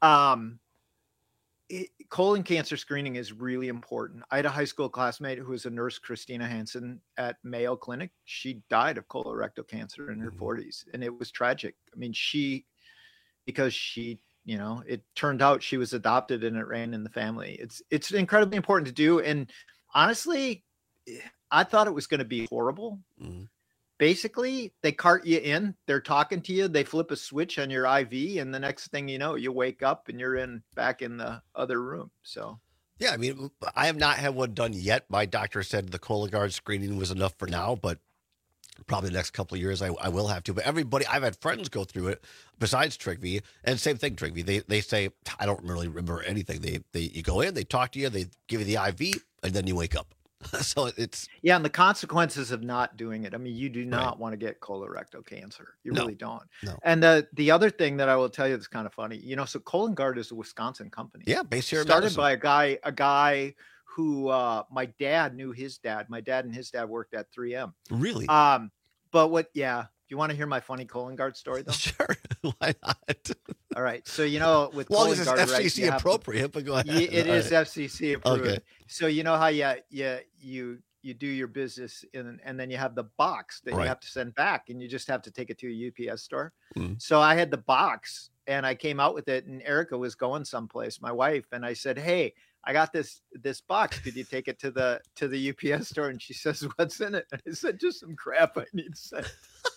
Colon cancer screening is really important. I had a high school classmate who was a nurse, Christina Hansen, at Mayo Clinic. She died of colorectal cancer in her 40s, and it was tragic. I mean, because she, you know, it turned out she was adopted and it ran in the family. It's incredibly important to do. And honestly, I thought it was going to be horrible. Basically, they cart you in, they're talking to you, they flip a switch on your IV, and the next thing you know, you wake up and you're back in the other room. So, yeah, I mean, I have not had one done yet. My doctor said the Cologuard screening was enough for now, but probably the next couple of years I will have to. But everybody, I've had friends go through it besides Trygve, and same thing, Trygve. They say, I don't really remember anything. You go in, they talk to you, they give you the IV, and then you wake up. So it's and the consequences of not doing it. I mean, you do not want to get colorectal cancer. You really don't. No. And the other thing that I will tell you that's kind of funny, you know, so Cologuard is a Wisconsin company. Yeah, based here in started Madison. by a guy who my dad knew his dad. My dad and his dad worked at 3M. Really? But do you want to hear my funny Cologuard story though? Sure. Why not? All right. So, you know, with as long as it's Cologuard, FCC appropriate, but go ahead. It is FCC approved. Okay. So, you know how you you do your business and then you have the box that Right. you have to send back, and you just have to take it to a UPS store. Mhm. So I had the box and I came out with it, and Erica was going someplace, my wife, and I said, "Hey, I got this box. Could you take it to the UPS store?" And she says, "What's in it?" And I said, "Just some crap I need sent."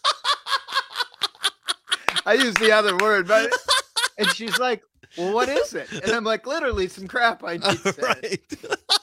I used the other word, but and she's like, "Well, what is it?" And I'm like, "Literally some crap I need sent." Right.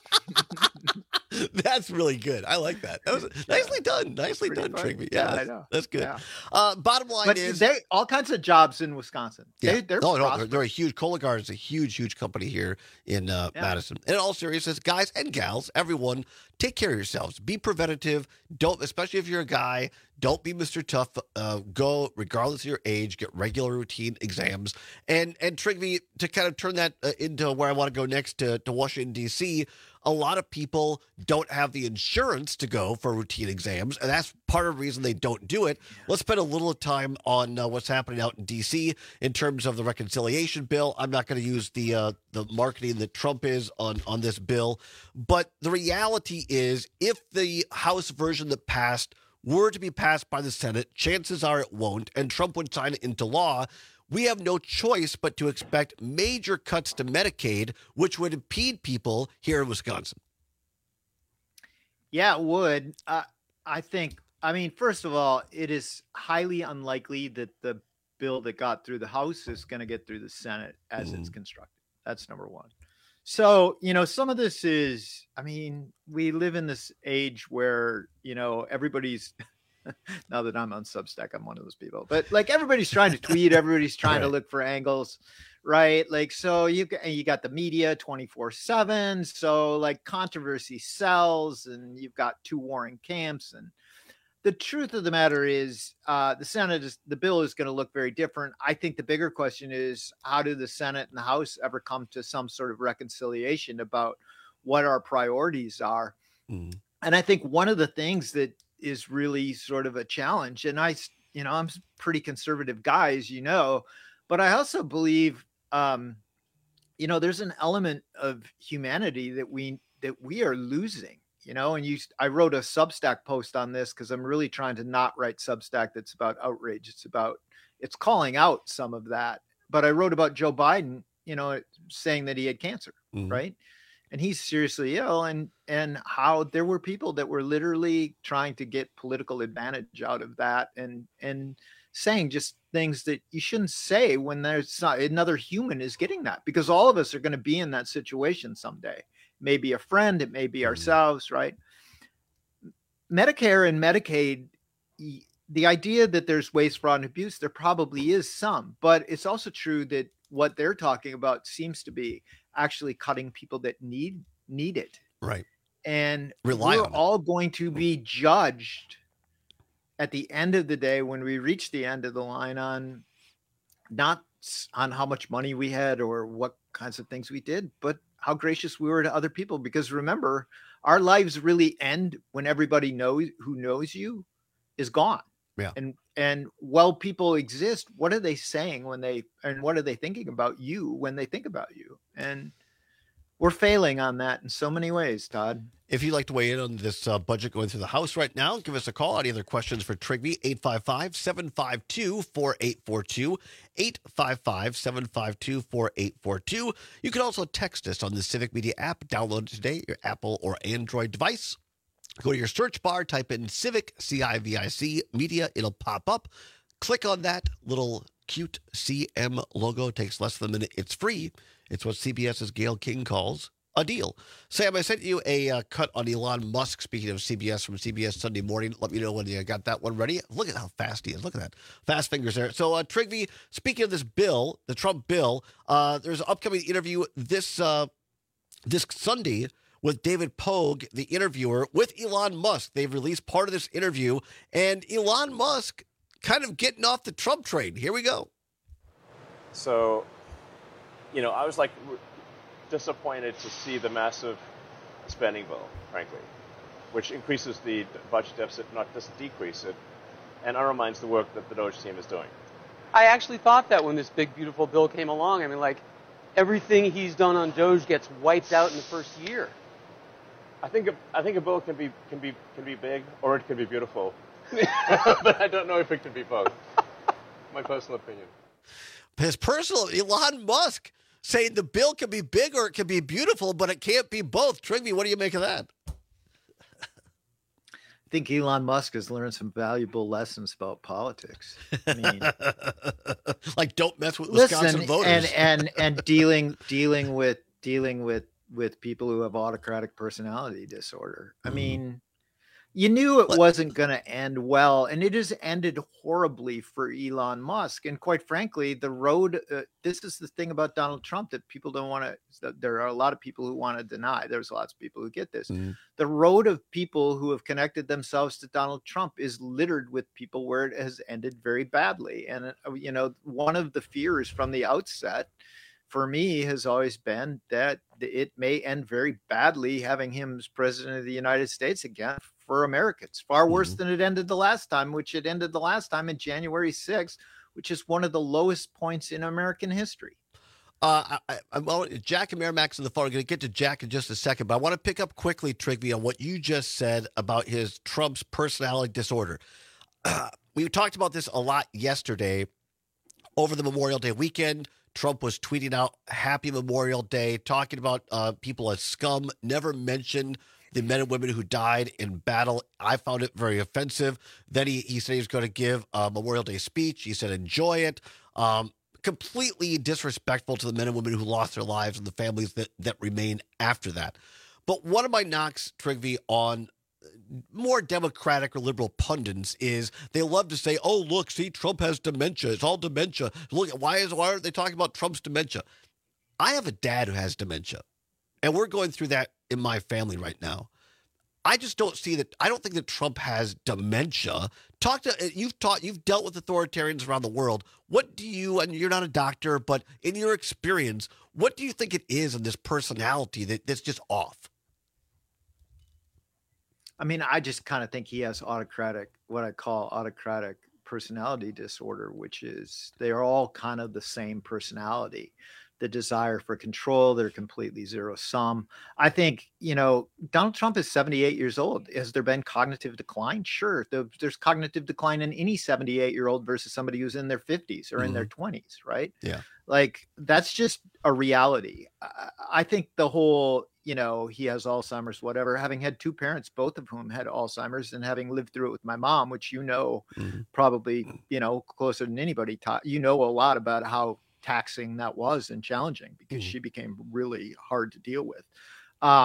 That's really good. I like that. That was nicely done. Nicely Pretty done, funny. Trigby. Yeah, I that's, know. that's good. Yeah. Bottom line But is, they all kinds of jobs in Wisconsin. yeah, They're no, prosperous. they're a huge. Cologuard is a huge company here in Madison. And in all seriousness, guys and gals, everyone, take care of yourselves. Be preventative. Don't, especially if you're a guy, don't be Mr. Tough. Go, regardless of your age, get regular routine exams. And Trigby, to kind of turn that into where I want to go next to Washington, D.C., a lot of people don't have the insurance to go for routine exams, and that's part of the reason they don't do it. Let's spend a little time on what's happening out in D.C. in terms of the reconciliation bill. I'm not going to use the marketing that Trump is on this bill, but the reality is if the House version that passed were to be passed by the Senate, chances are it won't, and Trump would sign it into law. We have no choice but to expect major cuts to Medicaid, which would impede people here in Wisconsin. Yeah, it would. I think, I mean, first of all, it is highly unlikely that the bill that got through the House is going to get through the Senate as it's constructed. That's number one. So, some of this is, I mean, we live in this age where, everybody's, now that I'm on Substack, I'm one of those people, but like everybody's trying to tweet, everybody's trying to look for angles, right? Like, so you got the media 24/7. So like controversy sells, and you've got two warring camps. And the truth of the matter is the bill is going to look very different. I think the bigger question is, how do the Senate and the House ever come to some sort of reconciliation about what our priorities are? And I think one of the things that is really sort of a challenge, and I'm a pretty conservative guy, as you know, but I also believe, there's an element of humanity that we are losing, and I wrote a Substack post on this because I'm really trying to not write Substack that's about outrage. It's calling out some of that, but I wrote about Joe Biden, saying that he had cancer, right? And he's seriously ill, and how there were people that were literally trying to get political advantage out of that, and saying just things that you shouldn't say when there's not another human is getting that, because all of us are going to be in that situation someday. Maybe a friend, it may be ourselves, right? Medicare and Medicaid, the idea that there's waste, fraud, and abuse, there probably is some, but it's also true that what they're talking about seems to be actually cutting people that need it. Right. And Rely we're on it. all going to be judged at the end of the day, when we reach the end of the line, on not on how much money we had or what kinds of things we did, but how gracious we were to other people. Because remember, our lives really end when everybody who knows you is gone. Yeah. And while people exist, what are they saying what are they thinking about you when they think about you? And we're failing on that in so many ways, Todd. If you'd like to weigh in on this budget going through the House right now, give us a call. Any other questions for Trigby? 855-752-4842. 855-752-4842. You can also text us on the Civic Media app. Download it today, your Apple or Android device. Go to your search bar, type in Civic, CIVIC, Media. It'll pop up. Click on that little cute CM logo. It takes less than a minute. It's free. It's what CBS's Gayle King calls a deal. Sam, I sent you a cut on Elon Musk, speaking of CBS, from CBS Sunday Morning. Let me know when you got that one ready. Look at how fast he is. Look at that. Fast fingers there. So, Trigby, speaking of this bill, the Trump bill, there's an upcoming interview this Sunday with David Pogue, the interviewer, with Elon Musk. They've released part of this interview, and Elon Musk kind of getting off the Trump train. Here we go. So, I was disappointed to see the massive spending bill, frankly, which increases the budget deficit, not just decrease it, and undermines the work that the DOGE team is doing. I actually thought that when this big, beautiful bill came along. I mean, everything he's done on DOGE gets wiped out in the first year. I think a bill can be big or it can be beautiful, but I don't know if it can be both. My personal opinion. His personal, Elon Musk saying the bill can be big or it can be beautiful, but it can't be both. Trigby, what do you make of that? I think Elon Musk has learned some valuable lessons about politics. I mean, like don't mess with Wisconsin voters, and dealing with people who have autocratic personality disorder. I mean, you knew it wasn't going to end well, and it has ended horribly for Elon Musk. And quite frankly, the road, this is the thing about Donald Trump that people don't want to, there are a lot of people who want to deny. There's lots of people who get this. The road of people who have connected themselves to Donald Trump is littered with people where it has ended very badly. And, you know, one of the fears from the outset for me has always been that it may end very badly having him as president of the United States again for Americans, far worse than it ended the last time, which it ended the last time in January 6th, which is one of the lowest points in American history. Jack and Merrimack's on the phone. I'm going to get to Jack in just a second, but I want to pick up quickly, Trigby, on what you just said about Trump's personality disorder. We talked about this a lot yesterday over the Memorial Day weekend. Trump was tweeting out Happy Memorial Day, talking about people as scum, never mentioned the men and women who died in battle. I found it very offensive. Then he said he was going to give a Memorial Day speech. He said, enjoy it. Completely disrespectful to the men and women who lost their lives and the families that remain after that. But one of my knocks, Trigby, on more Democratic or liberal pundits is they love to say, oh, look, see, Trump has dementia. It's all dementia. Look, why aren't they talking about Trump's dementia? I have a dad who has dementia, and we're going through that in my family right now. I just don't see that. I don't think that Trump has dementia. You've dealt with authoritarians around the world. What do you, and you're not a doctor, but in your experience, what do you think it is in this personality that's just off? I mean, I just kind of think he has what I call autocratic personality disorder, which is they're all kind of the same personality. The desire for control, they're completely zero sum. I think, Donald Trump is 78 years old. Has there been cognitive decline? Sure. There's cognitive decline in any 78-year-old versus somebody who's in their 50s or in their 20s, right? Yeah. Like, that's just a reality. I think the whole, he has Alzheimer's, whatever, having had two parents, both of whom had Alzheimer's, and having lived through it with my mom, which probably, closer than anybody, a lot about how taxing that was and challenging because she became really hard to deal with. Yeah,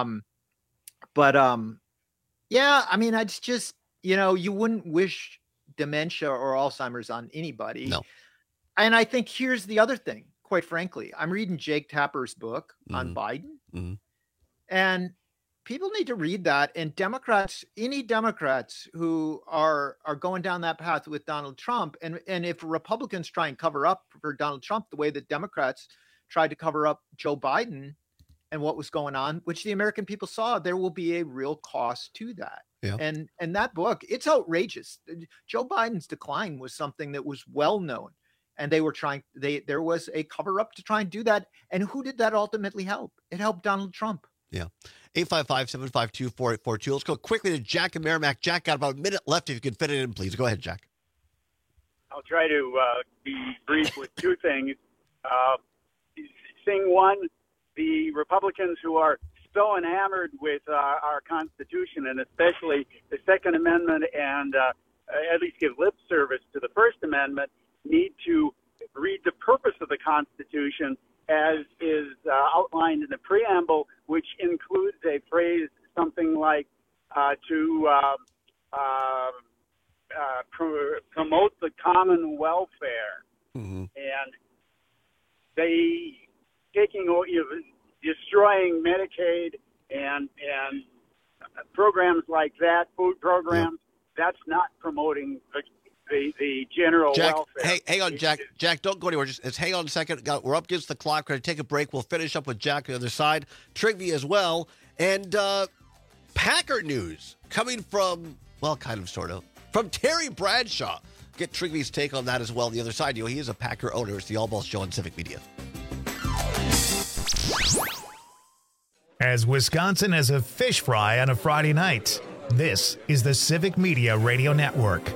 I mean, it's just, you wouldn't wish dementia or Alzheimer's on anybody. No. And I think here's the other thing, quite frankly, I'm reading Jake Tapper's book on Biden, and people need to read that. And any Democrats who are going down that path with Donald Trump, and if Republicans try and cover up for Donald Trump the way that Democrats tried to cover up Joe Biden and what was going on, which the American people saw, there will be a real cost to that. Yeah. And that book, it's outrageous. Joe Biden's decline was something that was well known, and there was a cover up to try and do that. And who did that ultimately help? It helped Donald Trump. Yeah. 855-752-4842. Let's go quickly to Jack and Merrimack. Jack, got about a minute left. If you can fit it in, please. Go ahead, Jack. I'll try to be brief with two things. Thing one, the Republicans who are so enamored with our Constitution, and especially the Second Amendment, and at least give lip service to the First Amendment, need to read the purpose of the Constitution as is outlined in the preamble, which includes a phrase something like to promote the common welfare. And they destroying Medicaid and programs like that, food programs, that's not promoting the general welfare. Hey, hang on, Jack. Jack, don't go anywhere. Just hang on a second. We're up against the clock. We're going to take a break. We'll finish up with Jack on the other side. Trigby as well. And Packer news coming from, well, kind of, sort of, from Terry Bradshaw. Get Trigby's take on that as well on the other side. He is a Packer owner. It's the All Balls Show on Civic Media. as Wisconsin as a fish fry on a Friday night. This is the Civic Media Radio Network.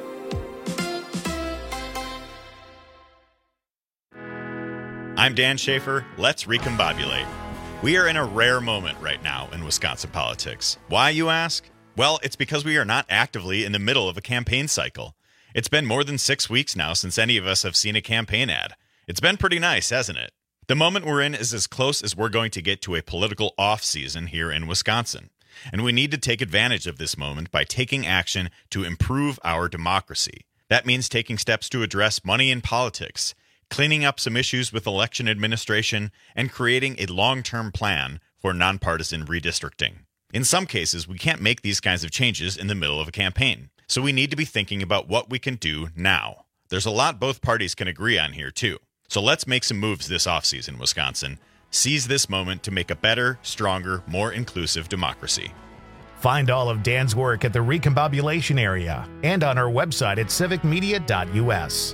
I'm Dan Schaefer. Let's recombobulate. We are in a rare moment right now in Wisconsin politics. Why, you ask? Well, it's because we are not actively in the middle of a campaign cycle. It's been more than 6 weeks now since any of us have seen a campaign ad. It's been pretty nice, hasn't it? The moment we're in is as close as we're going to get to a political off-season here in Wisconsin. And we need to take advantage of this moment by taking action to improve our democracy. That means taking steps to address money in politics, cleaning up some issues with election administration, and creating a long-term plan for nonpartisan redistricting. In some cases, we can't make these kinds of changes in the middle of a campaign, so we need to be thinking about what we can do now. There's a lot both parties can agree on here, too. So let's make some moves this offseason, Wisconsin. Seize this moment to make a better, stronger, more inclusive democracy. Find all of Dan's work at the Recombobulation area and on our website at civicmedia.us.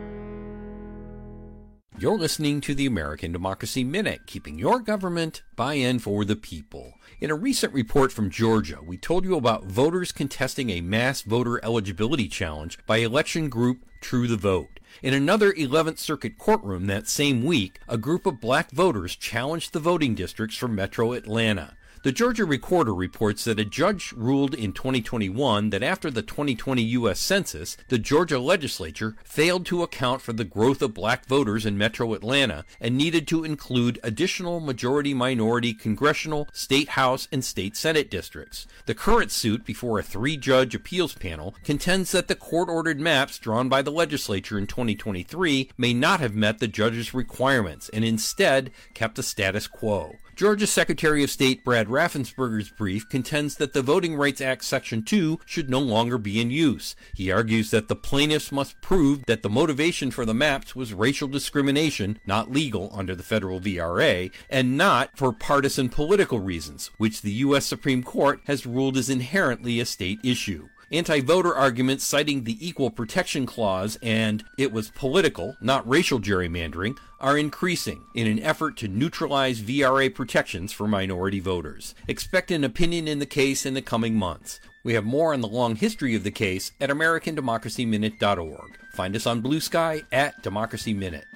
You're listening to the American Democracy Minute, keeping your government buy-in for the people. In a recent report from Georgia, we told you about voters contesting a mass voter eligibility challenge by election group True the Vote. In another 11th Circuit courtroom that same week, a group of black voters challenged the voting districts for Metro Atlanta. The Georgia Recorder reports that a judge ruled in 2021 that after the 2020 U.S. Census, the Georgia legislature failed to account for the growth of black voters in Metro Atlanta and needed to include additional majority-minority congressional, state House, and state Senate districts. The current suit before a 3-judge appeals panel contends that the court-ordered maps drawn by the legislature in 2023 may not have met the judge's requirements and instead kept the status quo. Georgia Secretary of State Brad Raffensperger's brief contends that the Voting Rights Act Section 2 should no longer be in use. He argues that the plaintiffs must prove that the motivation for the maps was racial discrimination, not legal under the federal VRA, and not for partisan political reasons, which the U.S. Supreme Court has ruled is inherently a state issue. Anti-voter arguments citing the Equal Protection Clause and it was political, not racial gerrymandering, are increasing in an effort to neutralize VRA protections for minority voters. Expect an opinion in the case in the coming months. We have more on the long history of the case at AmericanDemocracyMinute.org. Find us on Blue Sky at Democracy Minute.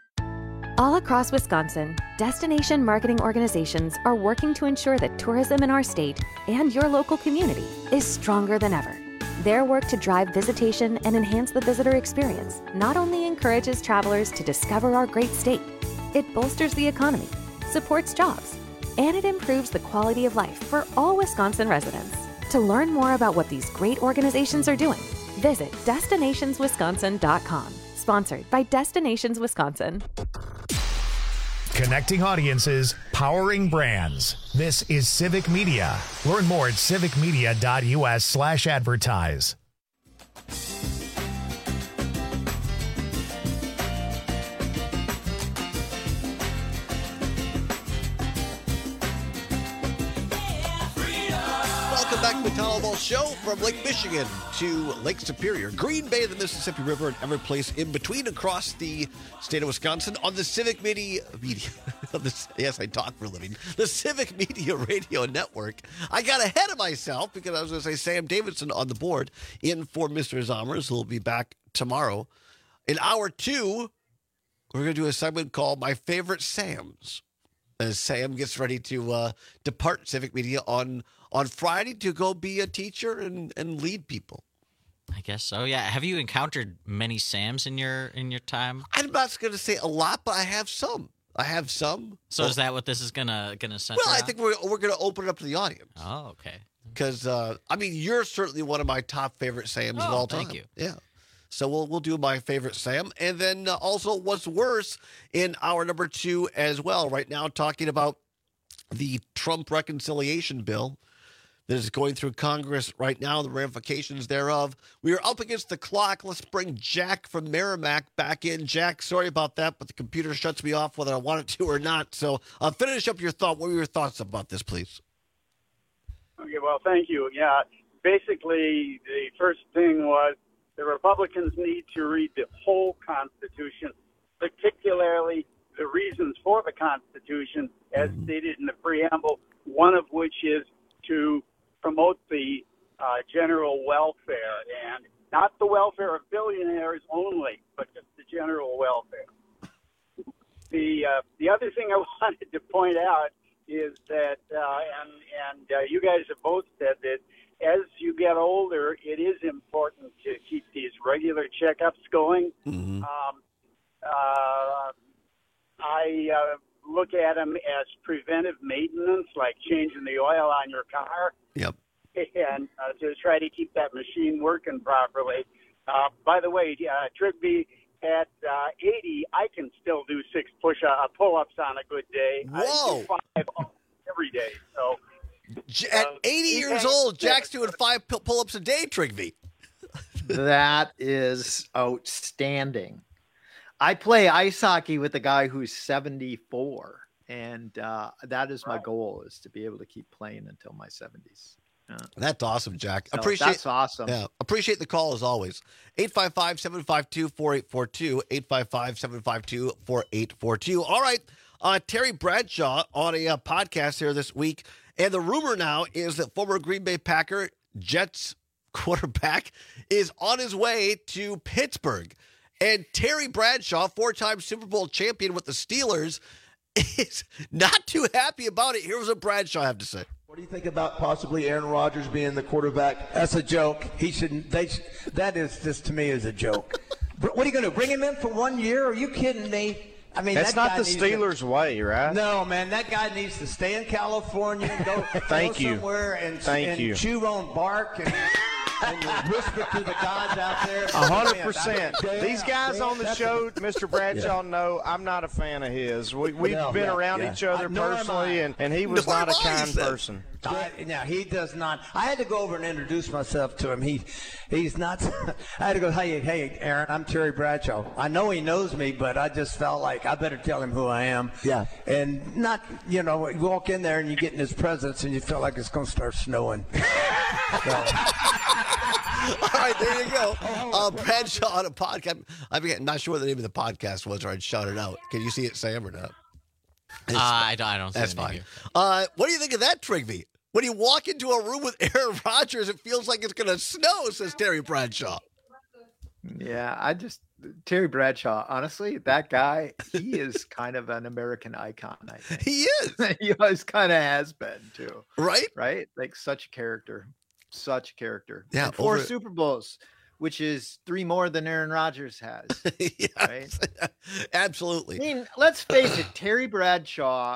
All across Wisconsin, destination marketing organizations are working to ensure that tourism in our state and your local community is stronger than ever. Their work to drive visitation and enhance the visitor experience not only encourages travelers to discover our great state, it bolsters the economy, supports jobs, and it improves the quality of life for all Wisconsin residents. To learn more about what these great organizations are doing, visit destinationswisconsin.com. Sponsored by Destinations Wisconsin. Connecting audiences, powering brands. This is Civic Media. Learn more at civicmedia.us/advertise. Welcome back to the Town Hall Show from Lake Michigan to Lake Superior, Green Bay, the Mississippi River, and every place in between across the state of Wisconsin on the Civic Media. Yes, I talk for a living. The Civic Media Radio Network. I got ahead of myself because I was going to say Sam Davidson on the board in for Mr. Zommers, who will be back tomorrow. In hour 2, we're going to do a segment called My Favorite Sams, as Sam gets ready to depart Civic Media on Friday to go be a teacher and lead people. I guess so. Yeah. Have you encountered many Sams in your time? I'm not going to say a lot, but I have some. So is that what this is gonna center? Well, I think we're going to open it up to the audience. Oh, okay. Because you're certainly one of my top favorite Sams of all time. Thank you. Yeah. So we'll do my favorite Sam, and then also what's worse in hour number 2 as well. Right now, talking about the Trump reconciliation bill that is going through Congress right now, the ramifications thereof. We are up against the clock. Let's bring Jack from Merrimack back in. Jack, sorry about that, but the computer shuts me off whether I want it to or not. So finish up your thought. What were your thoughts about this, please? Okay, well, thank you. Yeah, basically, the first thing was the Republicans need to read the whole Constitution, particularly the reasons for the Constitution, as stated in the preamble. one of which is to promote the general welfare, and not the welfare of billionaires only, but just the general welfare. The other thing I wanted to point out is that, and you guys have both said that as you get older, it is important to keep these regular checkups going. Mm-hmm. I look at them as preventive maintenance, like changing the oil on your car. Yep. And to try to keep that machine working properly. By the way, Trigby, at 80, I can still do 6 pull-ups on a good day. Whoa! I do 5 every day. So at 80 years old, Jack's doing 5 pull-ups a day, Trigby. That is outstanding. I play ice hockey with a guy who's 74, and that is my goal, is to be able to keep playing until my 70s. That's awesome, Jack. So that's awesome. Yeah, appreciate the call as always. 855-752-4842, 855-752-4842. All right, Terry Bradshaw on a podcast here this week, and the rumor now is that former Green Bay Packer, Jets quarterback, is on his way to Pittsburgh. And Terry Bradshaw, 4-time Super Bowl champion with the Steelers, is not too happy about it. Here's what Bradshaw had to say. What do you think about possibly Aaron Rodgers being the quarterback? That's a joke. He shouldn't. That is just, to me, is a joke. What are you going to bring him in for 1 year? Are you kidding me? I mean, that's not the Steelers' way, right? No, man. That guy needs to stay in California and go, somewhere and chew on bark and whisper to the gods out there. 100%. These guys on the show, Mr. Bradshaw, know I'm not a fan of his. We've been around each other personally, and he was not a kind person. Now, he does not. I had to go over and introduce myself to him. He's not. I had to go, hey, Aaron, I'm Terry Bradshaw. I know he knows me, but I just felt like I better tell him who I am. Yeah. And not, you walk in there and you get in his presence and you feel like it's going to start snowing. All right, there you go. Bradshaw on a podcast. I'm not sure what the name of the podcast was, or I'd shout it out. Can you see it, Sam, or not? I don't see That's it fine. What do you think of that, Trigby? When you walk into a room with Aaron Rodgers, it feels like it's going to snow, says Terry Bradshaw. Yeah, Terry Bradshaw, honestly, that guy, he is kind of an American icon, I think. He is. He always kind of has been, too. Right? Right? Like, such a character. Such a character. Yeah. And 4 Super Bowls, which is 3 more than Aaron Rodgers has. Yes, right? Absolutely. I mean, let's face it, Terry Bradshaw,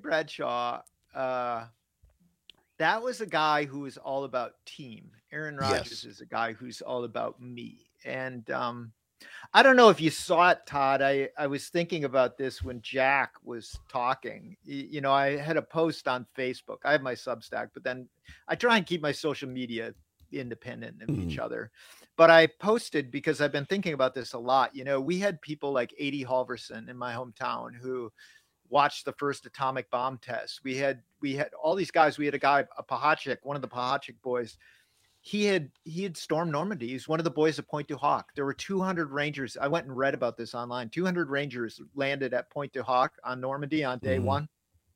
that was a guy who was all about team. Aaron Rodgers is a guy who's all about me. And I don't know if you saw it, Todd. I was thinking about this when Jack was talking. I had a post on Facebook. I have my Substack, but then I try and keep my social media independent of each other. But I posted because I've been thinking about this a lot. We had people like Adi Halverson in my hometown who watched the first atomic bomb test. We had all these guys. We had a guy, Pahachik, one of the Pahachik boys. He had stormed Normandy. He's one of the boys at Pointe du Hoc. There were 200 Rangers. I went and read about this online. 200 Rangers landed at Pointe du Hoc on Normandy on day one.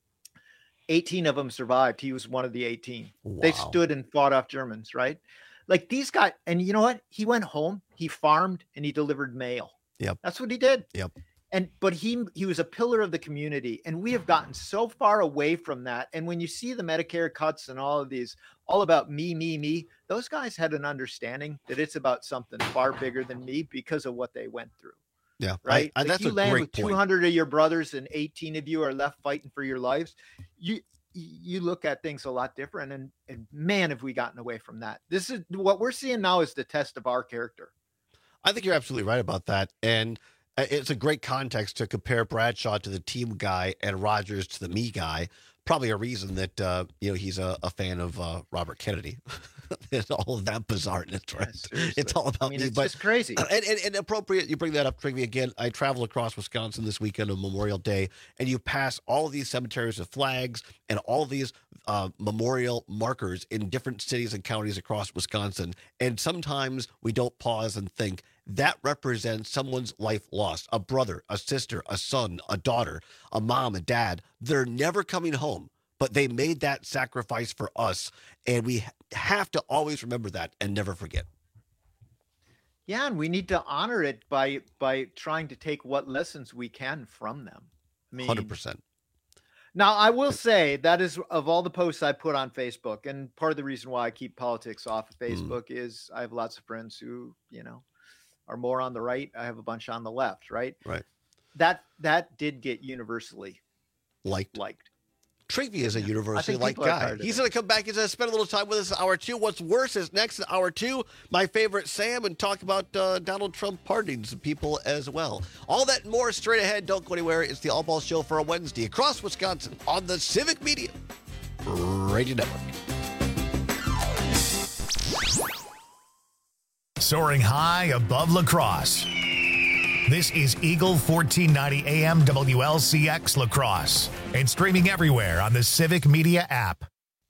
18 of them survived. He was one of the 18. Wow. They stood and fought off Germans, right? Like these guys. And you know what? He went home, he farmed, and he delivered mail. Yep. That's what he did. Yep. But he was a pillar of the community, and we have gotten so far away from that. And when you see the Medicare cuts and all of these, all about me, those guys had an understanding that it's about something far bigger than me because of what they went through. Yeah, right. That's you a land great with point. 200 of your brothers and 18 of you are left fighting for your lives. You look at things a lot different, and man, have we gotten away from that. This is what we're seeing now is the test of our character. I think you're absolutely right about that, and it's a great context to compare Bradshaw to the team guy and Rodgers to the me guy. Probably a reason that he's a fan of Robert Kennedy. It's all of that bizarreness, right? Yeah, it's all about me. It's just crazy. And appropriate, you bring that up, Trigby, again. I travel across Wisconsin this weekend on Memorial Day, and you pass all of these cemeteries with flags and all of these memorial markers in different cities and counties across Wisconsin. And sometimes we don't pause and think, that represents someone's life lost. A brother, a sister, a son, a daughter, a mom, a dad. They're never coming home, but they made that sacrifice for us, and we have to always remember that and never forget. Yeah, and we need to honor it by trying to take what lessons we can from them. I mean, 100%. Now, I will say that is, of all the posts I put on Facebook, and part of the reason why I keep politics off of Facebook is I have lots of friends who, are more on the right. I have a bunch on the left, right? Right. That did get universally liked. Trigby is a I universally think liked people are guy. tired of He's it. going to come back. He's going to spend a little time with us in hour 2. What's worse is next in hour 2. My favorite Sam, and talk about Donald Trump pardoning some people as well. All that and more straight ahead. Don't go anywhere. It's the All Ball Show for a Wednesday across Wisconsin on the Civic Media Radio Network. Soaring high above La Crosse. This is Eagle 1490 AM WLCX La Crosse and streaming everywhere on the Civic Media app.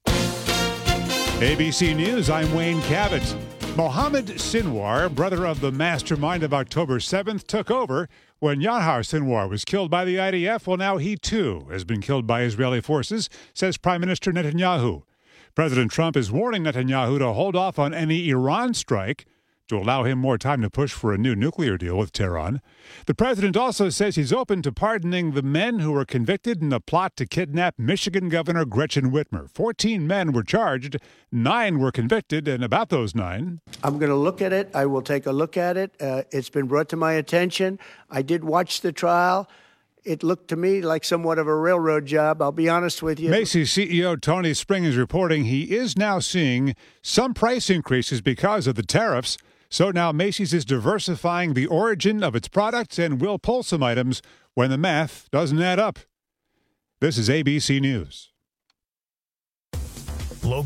ABC News, I'm Wayne Cabot. Mohammed Sinwar, brother of the mastermind of October 7th, took over when Yahar Sinwar was killed by the IDF. Well, now he too has been killed by Israeli forces, says Prime Minister Netanyahu. President Trump is warning Netanyahu to hold off on any Iran strike to allow him more time to push for a new nuclear deal with Tehran. The president also says he's open to pardoning the men who were convicted in a plot to kidnap Michigan Governor Gretchen Whitmer. 14 men were charged, 9 were convicted, and about those 9... I'm going to look at it. I will take a look at it. It's been brought to my attention. I did watch the trial. It looked to me like somewhat of a railroad job, I'll be honest with you. Macy's CEO Tony Spring is reporting he is now seeing some price increases because of the tariffs. So now Macy's is diversifying the origin of its products and will pull some items when the math doesn't add up. This is ABC News.